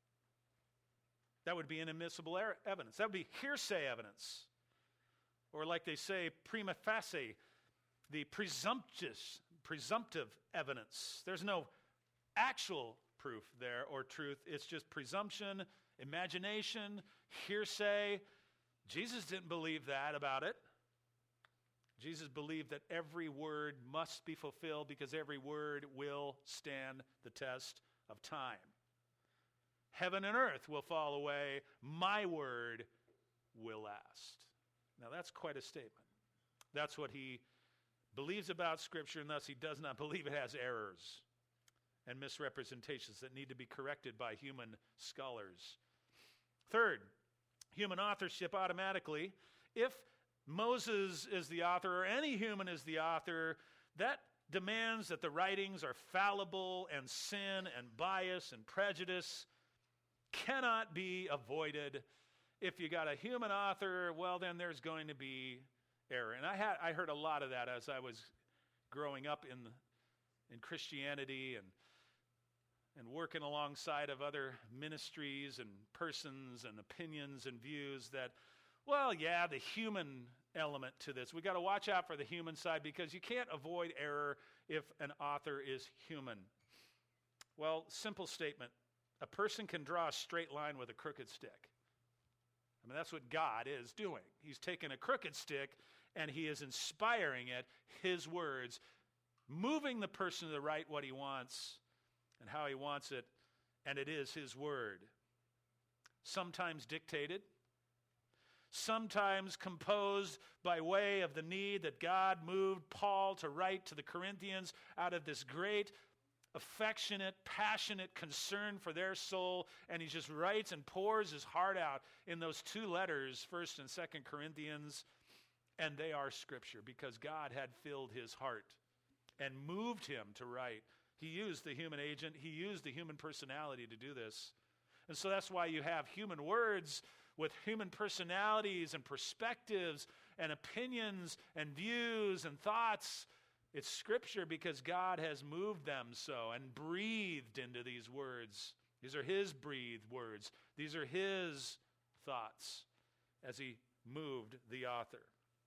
S1: That would be inadmissible er- evidence. That would be hearsay evidence. Or like they say, prima facie, the presumptuous, presumptive evidence. There's no actual proof there or truth. It's just presumption, imagination, hearsay. Jesus didn't believe that about it. Jesus believed that every word must be fulfilled because every word will stand the test of time. Heaven and earth will fall away. My word will last. Now that's quite a statement. That's what he believes about Scripture, and thus he does not believe it has errors and misrepresentations that need to be corrected by human scholars. Third, human authorship automatically. If Moses is the author or any human is the author, that demands that the writings are fallible and sin and bias and prejudice cannot be avoided. If you got a human author, well, then there's going to be error. And I had I heard a lot of that as I was growing up in in Christianity and and working alongside of other ministries and persons and opinions and views that, well, yeah, the human element to this. We got to watch out for the human side because you can't avoid error if an author is human. Well, simple statement. A person can draw a straight line with a crooked stick. I mean, that's what God is doing. He's taking a crooked stick and he is inspiring it, his words, moving the person to write what he wants and how he wants it, and it is his word. Sometimes dictated, sometimes composed by way of the need that God moved Paul to write to the Corinthians out of this great affectionate, passionate concern for their soul, and he just writes and pours his heart out in those two letters, First and Second Corinthians, and they are Scripture because God had filled his heart and moved him to write. He used the human agent, he used the human personality to do this. And so that's why you have human words with human personalities and perspectives and opinions and views and thoughts. It's Scripture because God has moved them so and breathed into these words. These are his breathed words. These are his thoughts as he moved the author.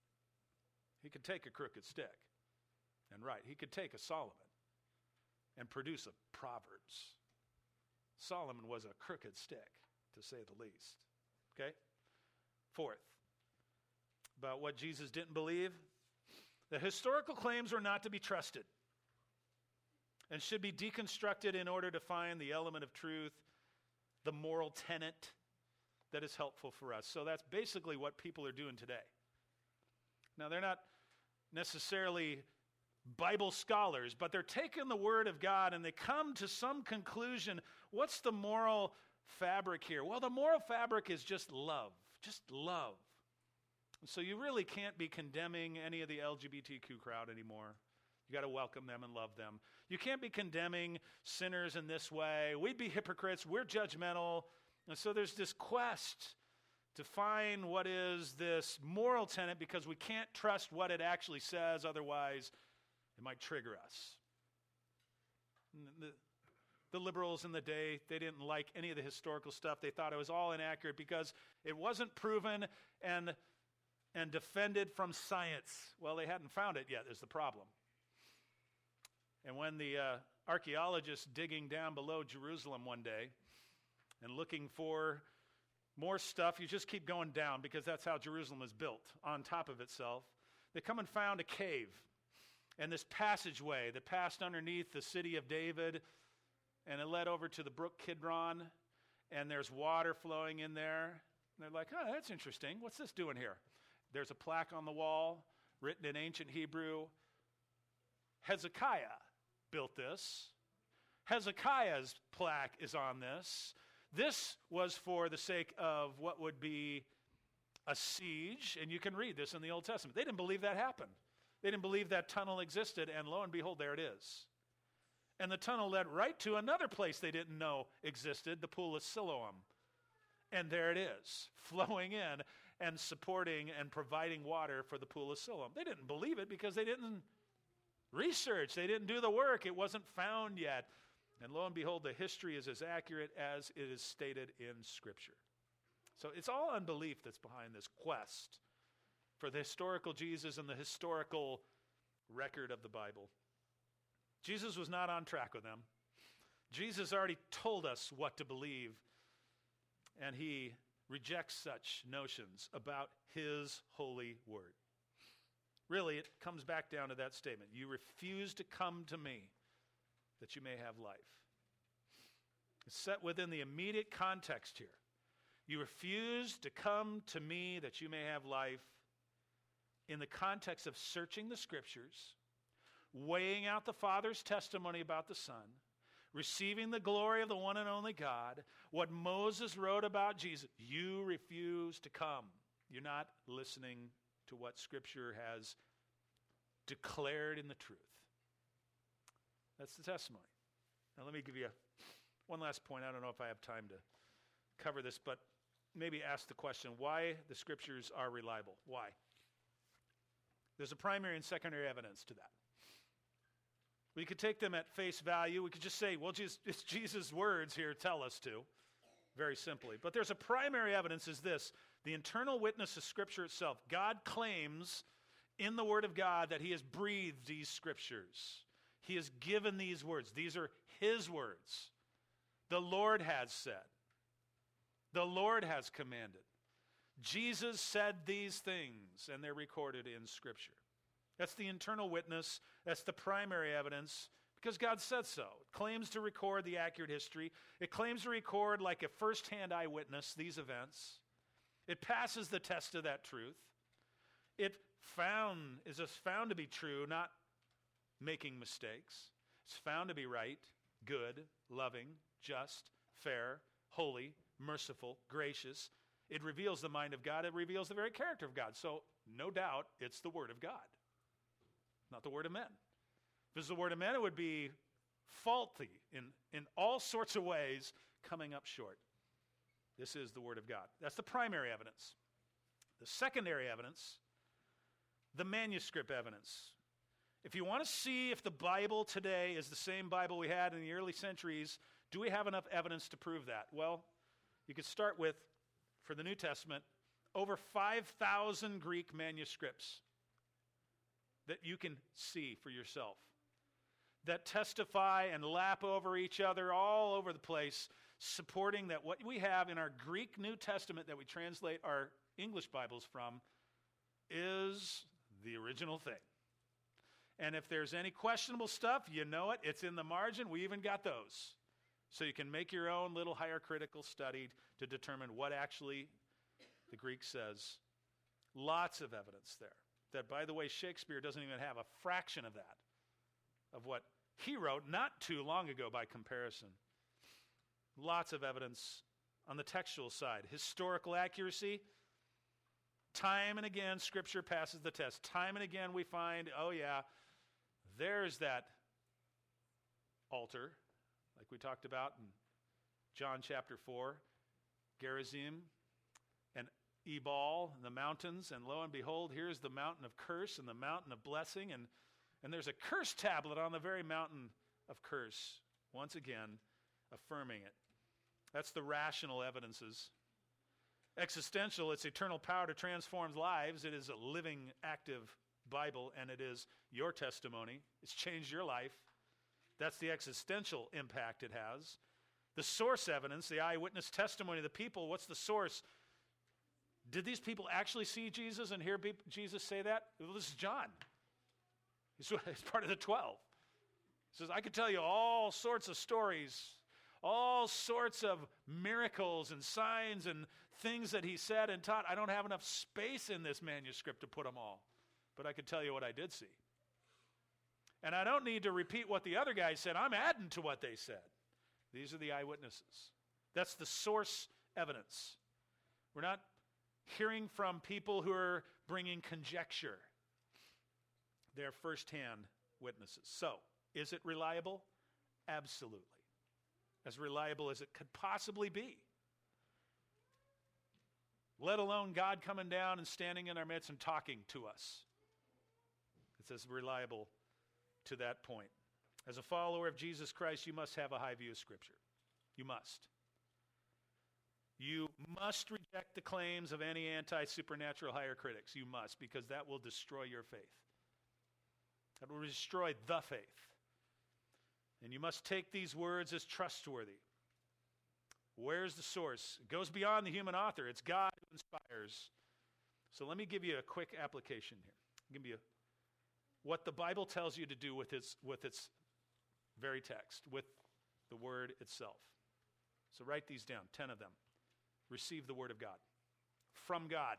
S1: He could take a crooked stick and write. He could take a Solomon and produce a Proverbs. Solomon was a crooked stick, to say the least. Okay? Fourth, about what Jesus didn't believe. The historical claims were not to be trusted and should be deconstructed in order to find the element of truth the moral tenet that is helpful for us. So that's basically what people are doing today. Now, they're not necessarily Bible scholars, but they're taking the Word of God and they come to some conclusion. What's the moral fabric here? Well, the moral fabric is just love, just love. So you really can't be condemning any of the L G B T Q crowd anymore. You got to welcome them and love them. You can't be condemning sinners in this way. We'd be hypocrites. We're judgmental. And so there's this quest to find what is this moral tenet because we can't trust what it actually says. Otherwise, it might trigger us. The, the liberals in the day, they didn't like any of the historical stuff. They thought it was all inaccurate because it wasn't proven and, and defended from science. Well, they hadn't found it yet is the problem. And when the uh, archaeologists digging down below Jerusalem one day and looking for more stuff, you just keep going down because that's how Jerusalem is built, on top of itself. They come and found a cave and this passageway that passed underneath the city of David, and it led over to the brook Kidron, and there's water flowing in there. And they're like, oh, that's interesting. What's this doing here? There's a plaque on the wall written in ancient Hebrew. Hezekiah built this. Hezekiah's plaque is on this. This was for the sake of what would be a siege, and you can read this in the Old Testament. They didn't believe that happened. They didn't believe that tunnel existed, and lo and behold, there it is. And the tunnel led right to another place they didn't know existed, the pool of Siloam. And there it is, flowing in and supporting and providing water for the pool of Siloam. They didn't believe it because they didn't research. They didn't do the work. It wasn't found yet. And lo and behold, the history is as accurate as it is stated in Scripture. So it's all unbelief that's behind this quest for the historical Jesus and the historical record of the Bible. Jesus was not on track with them. Jesus already told us what to believe, and he rejects such notions about his holy word. Really, it comes back down to that statement. You refuse to come to me that you may have life. It's set within the immediate context here. You refuse to come to me that you may have life in the context of searching the Scriptures, weighing out the Father's testimony about the Son, receiving the glory of the one and only God, what Moses wrote about Jesus. You refuse to come. You're not listening to what Scripture has declared in the truth. That's the testimony. Now let me give you one last point. I don't know if I have time to cover this, but maybe ask the question, why the Scriptures are reliable. Why? There's a primary and secondary evidence to that. We could take them at face value. We could just say, well, just, it's Jesus' words here tell us to, very simply. But there's a primary evidence is this, the internal witness of Scripture itself. God claims in the Word of God that he has breathed these Scriptures. He has given these words. These are his words. The Lord has said. The Lord has commanded. Jesus said these things, and they're recorded in Scripture. That's the internal witness. That's the primary evidence, because God said so. It claims to record the accurate history. It claims to record like a first-hand eyewitness these events. It passes the test of that truth. It found is just found to be true, not making mistakes. It's found to be right, good, loving, just, fair, holy, merciful, gracious. It reveals the mind of God. It reveals the very character of God. So, no doubt, it's the Word of God, not the word of men. If it's the word of men, it would be faulty in, in all sorts of ways, coming up short. This is the Word of God. That's the primary evidence. The secondary evidence, the manuscript evidence. If you want to see if the Bible today is the same Bible we had in the early centuries, do we have enough evidence to prove that? Well, you could start with, for the New Testament, over five thousand Greek manuscripts that you can see for yourself, that testify and lap over each other all over the place, supporting that what we have in our Greek New Testament that we translate our English Bibles from is the original thing. And if there's any questionable stuff, you know it. It's in the margin. We even got those. So you can make your own little higher critical study to determine what actually the Greek says. Lots of evidence there. That, by the way, Shakespeare doesn't even have a fraction of that, of what he wrote not too long ago by comparison. Lots of evidence on the textual side. Historical accuracy. Time and again, Scripture passes the test. Time and again we find, oh yeah, there's that altar, like we talked about in John chapter four, Gerizim and Ebal, the mountains, and lo and behold, here's the mountain of curse and the mountain of blessing, and, and there's a curse tablet on the very mountain of curse, once again, affirming it. That's the rational evidences. Existential, it's eternal power to transform lives. It is a living, active Bible, and it is your testimony. It's changed your life. That's the existential impact it has. The source evidence, the eyewitness testimony of the people, what's the source? Did these people actually see Jesus and hear Jesus say that? Well, this is John. He's, he's part of the twelve. He says, I could tell you all sorts of stories, all sorts of miracles and signs and things that he said and taught. I don't have enough space in this manuscript to put them all, but I could tell you what I did see. And I don't need to repeat what the other guys said. I'm adding to what they said. These are the eyewitnesses. That's the source evidence. We're not hearing from people who are bringing conjecture. They're firsthand witnesses. So, is it reliable? Absolutely. As reliable as it could possibly be. Let alone God coming down and standing in our midst and talking to us. It's as reliable to that point. As a follower of Jesus Christ, you must have a high view of Scripture. You must. You must reject the claims of any anti-supernatural higher critics. You must, because that will destroy your faith. That will destroy the faith. And you must take these words as trustworthy. Where's the source? It goes beyond the human author. It's God who inspires. So let me give you a quick application here. Give you what the Bible tells you to do with its, with its very text, with the Word itself. So write these down, ten of them. Receive the Word of God. From God.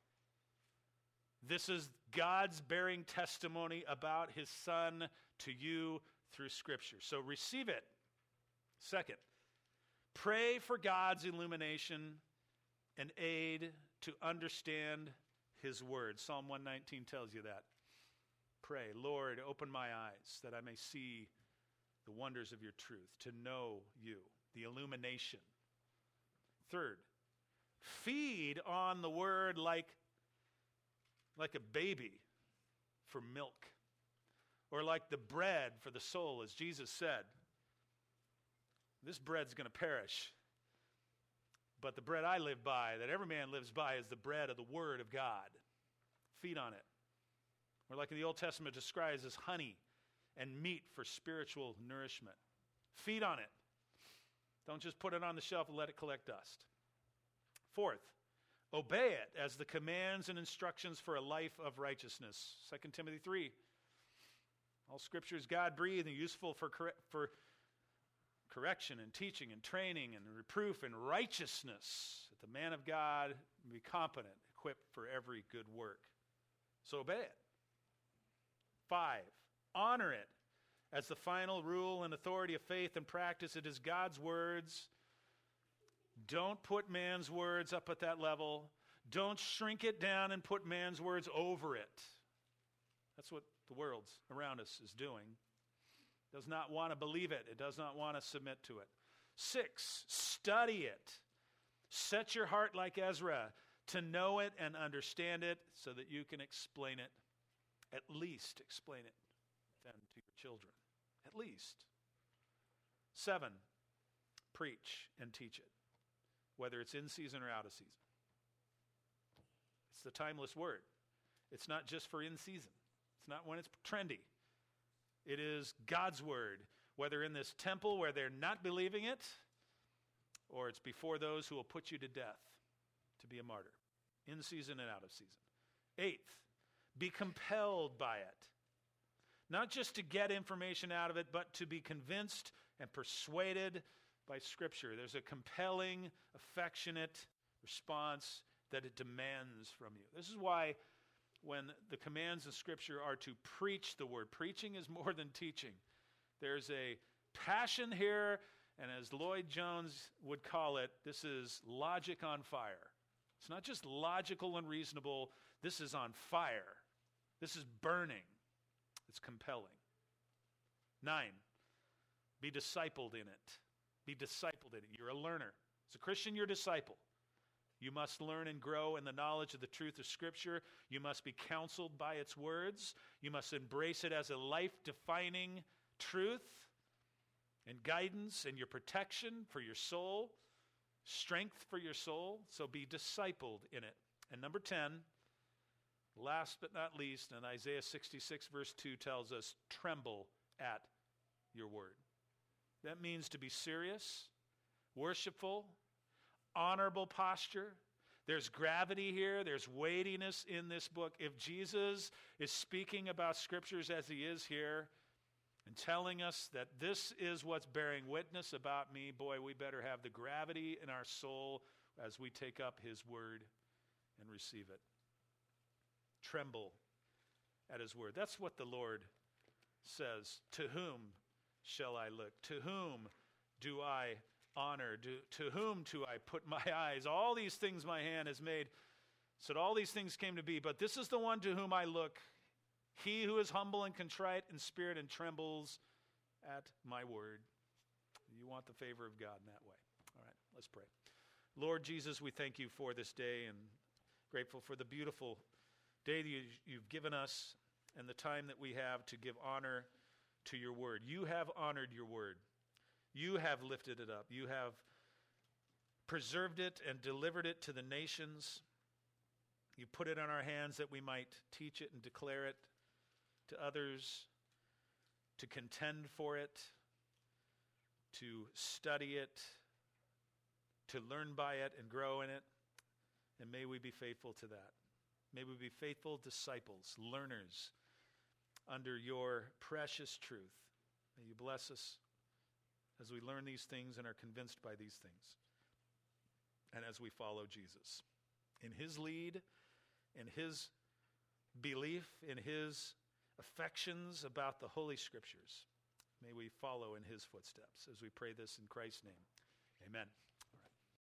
S1: This is God's bearing testimony about His Son to you through Scripture. So receive it. Second, pray for God's illumination and aid to understand His Word. Psalm one nineteen tells you that. Pray, Lord, open my eyes that I may see the wonders of your truth, to know you, the illumination. Third, feed on the Word like, like a baby for milk, or like the bread for the soul, as Jesus said. This bread's going to perish, but the bread I live by, that every man lives by, is the bread of the Word of God. Feed on it. Or like the Old Testament describes as honey and meat for spiritual nourishment. Feed on it. Don't just put it on the shelf and let it collect dust. Fourth, obey it as the commands and instructions for a life of righteousness. Second Timothy three. All Scripture is God-breathed and useful for, corre- for correction and teaching and training and reproof and righteousness, that the man of God be competent, equipped for every good work. So obey it. Five, honor it as the final rule and authority of faith and practice. It is God's words. Don't put man's words up at that level. Don't shrink it down and put man's words over it. That's what the world around us is doing. It does not want to believe it. It does not want to submit to it. Six, study it. Set your heart like Ezra to know it and understand it so that you can explain it. At least explain it then to your children. At least. Seven, preach and teach it, whether it's in season or out of season. It's the timeless word. It's not just for in season. It's not when it's trendy. It is God's word, whether in this temple where they're not believing it, or it's before those who will put you to death to be a martyr, in season and out of season. Eighth, be compelled by it. Not just to get information out of it, but to be convinced and persuaded by Scripture. There's a compelling, affectionate response that it demands from you. This is why when the commands of Scripture are to preach the word, preaching is more than teaching. There's a passion here, and as Lloyd Jones would call it, this is logic on fire. It's not just logical and reasonable. This is on fire. This is burning. It's compelling. Nine, be discipled in it. Be discipled in it. You're a learner. As a Christian, you're a disciple. You must learn and grow in the knowledge of the truth of Scripture. You must be counseled by its words. You must embrace it as a life-defining truth and guidance and your protection for your soul, strength for your soul. So be discipled in it. And number ten, last but not least, and Isaiah sixty-six verse two tells us, tremble at your word. That means to be serious, worshipful, honorable posture. There's gravity here. There's weightiness in this book. If Jesus is speaking about Scriptures as he is here and telling us that this is what's bearing witness about me, boy, we better have the gravity in our soul as we take up his word and receive it. Tremble at his word. That's what the Lord says. To whom shall I look? To whom do I honor? Do, to whom do I put my eyes? All these things my hand has made, so that all these things came to be. But this is the one to whom I look, he who is humble and contrite in spirit and trembles at my word. You want the favor of God in that way. All right, let's pray. Lord Jesus, we thank you for this day and grateful for the beautiful day that you, you've given us and the time that we have to give honor to your word. You have honored your word. You have lifted it up. You have preserved it and delivered it to the nations. You put it in our hands that we might teach it and declare it to others, to contend for it, to study it, to learn by it and grow in it. And may we be faithful to that. May we be faithful disciples, learners under your precious truth. May you bless us as we learn these things and are convinced by these things, and as we follow Jesus in his lead, in his belief, in his affections about the Holy Scriptures. May we follow in his footsteps as we pray this in Christ's name. Amen.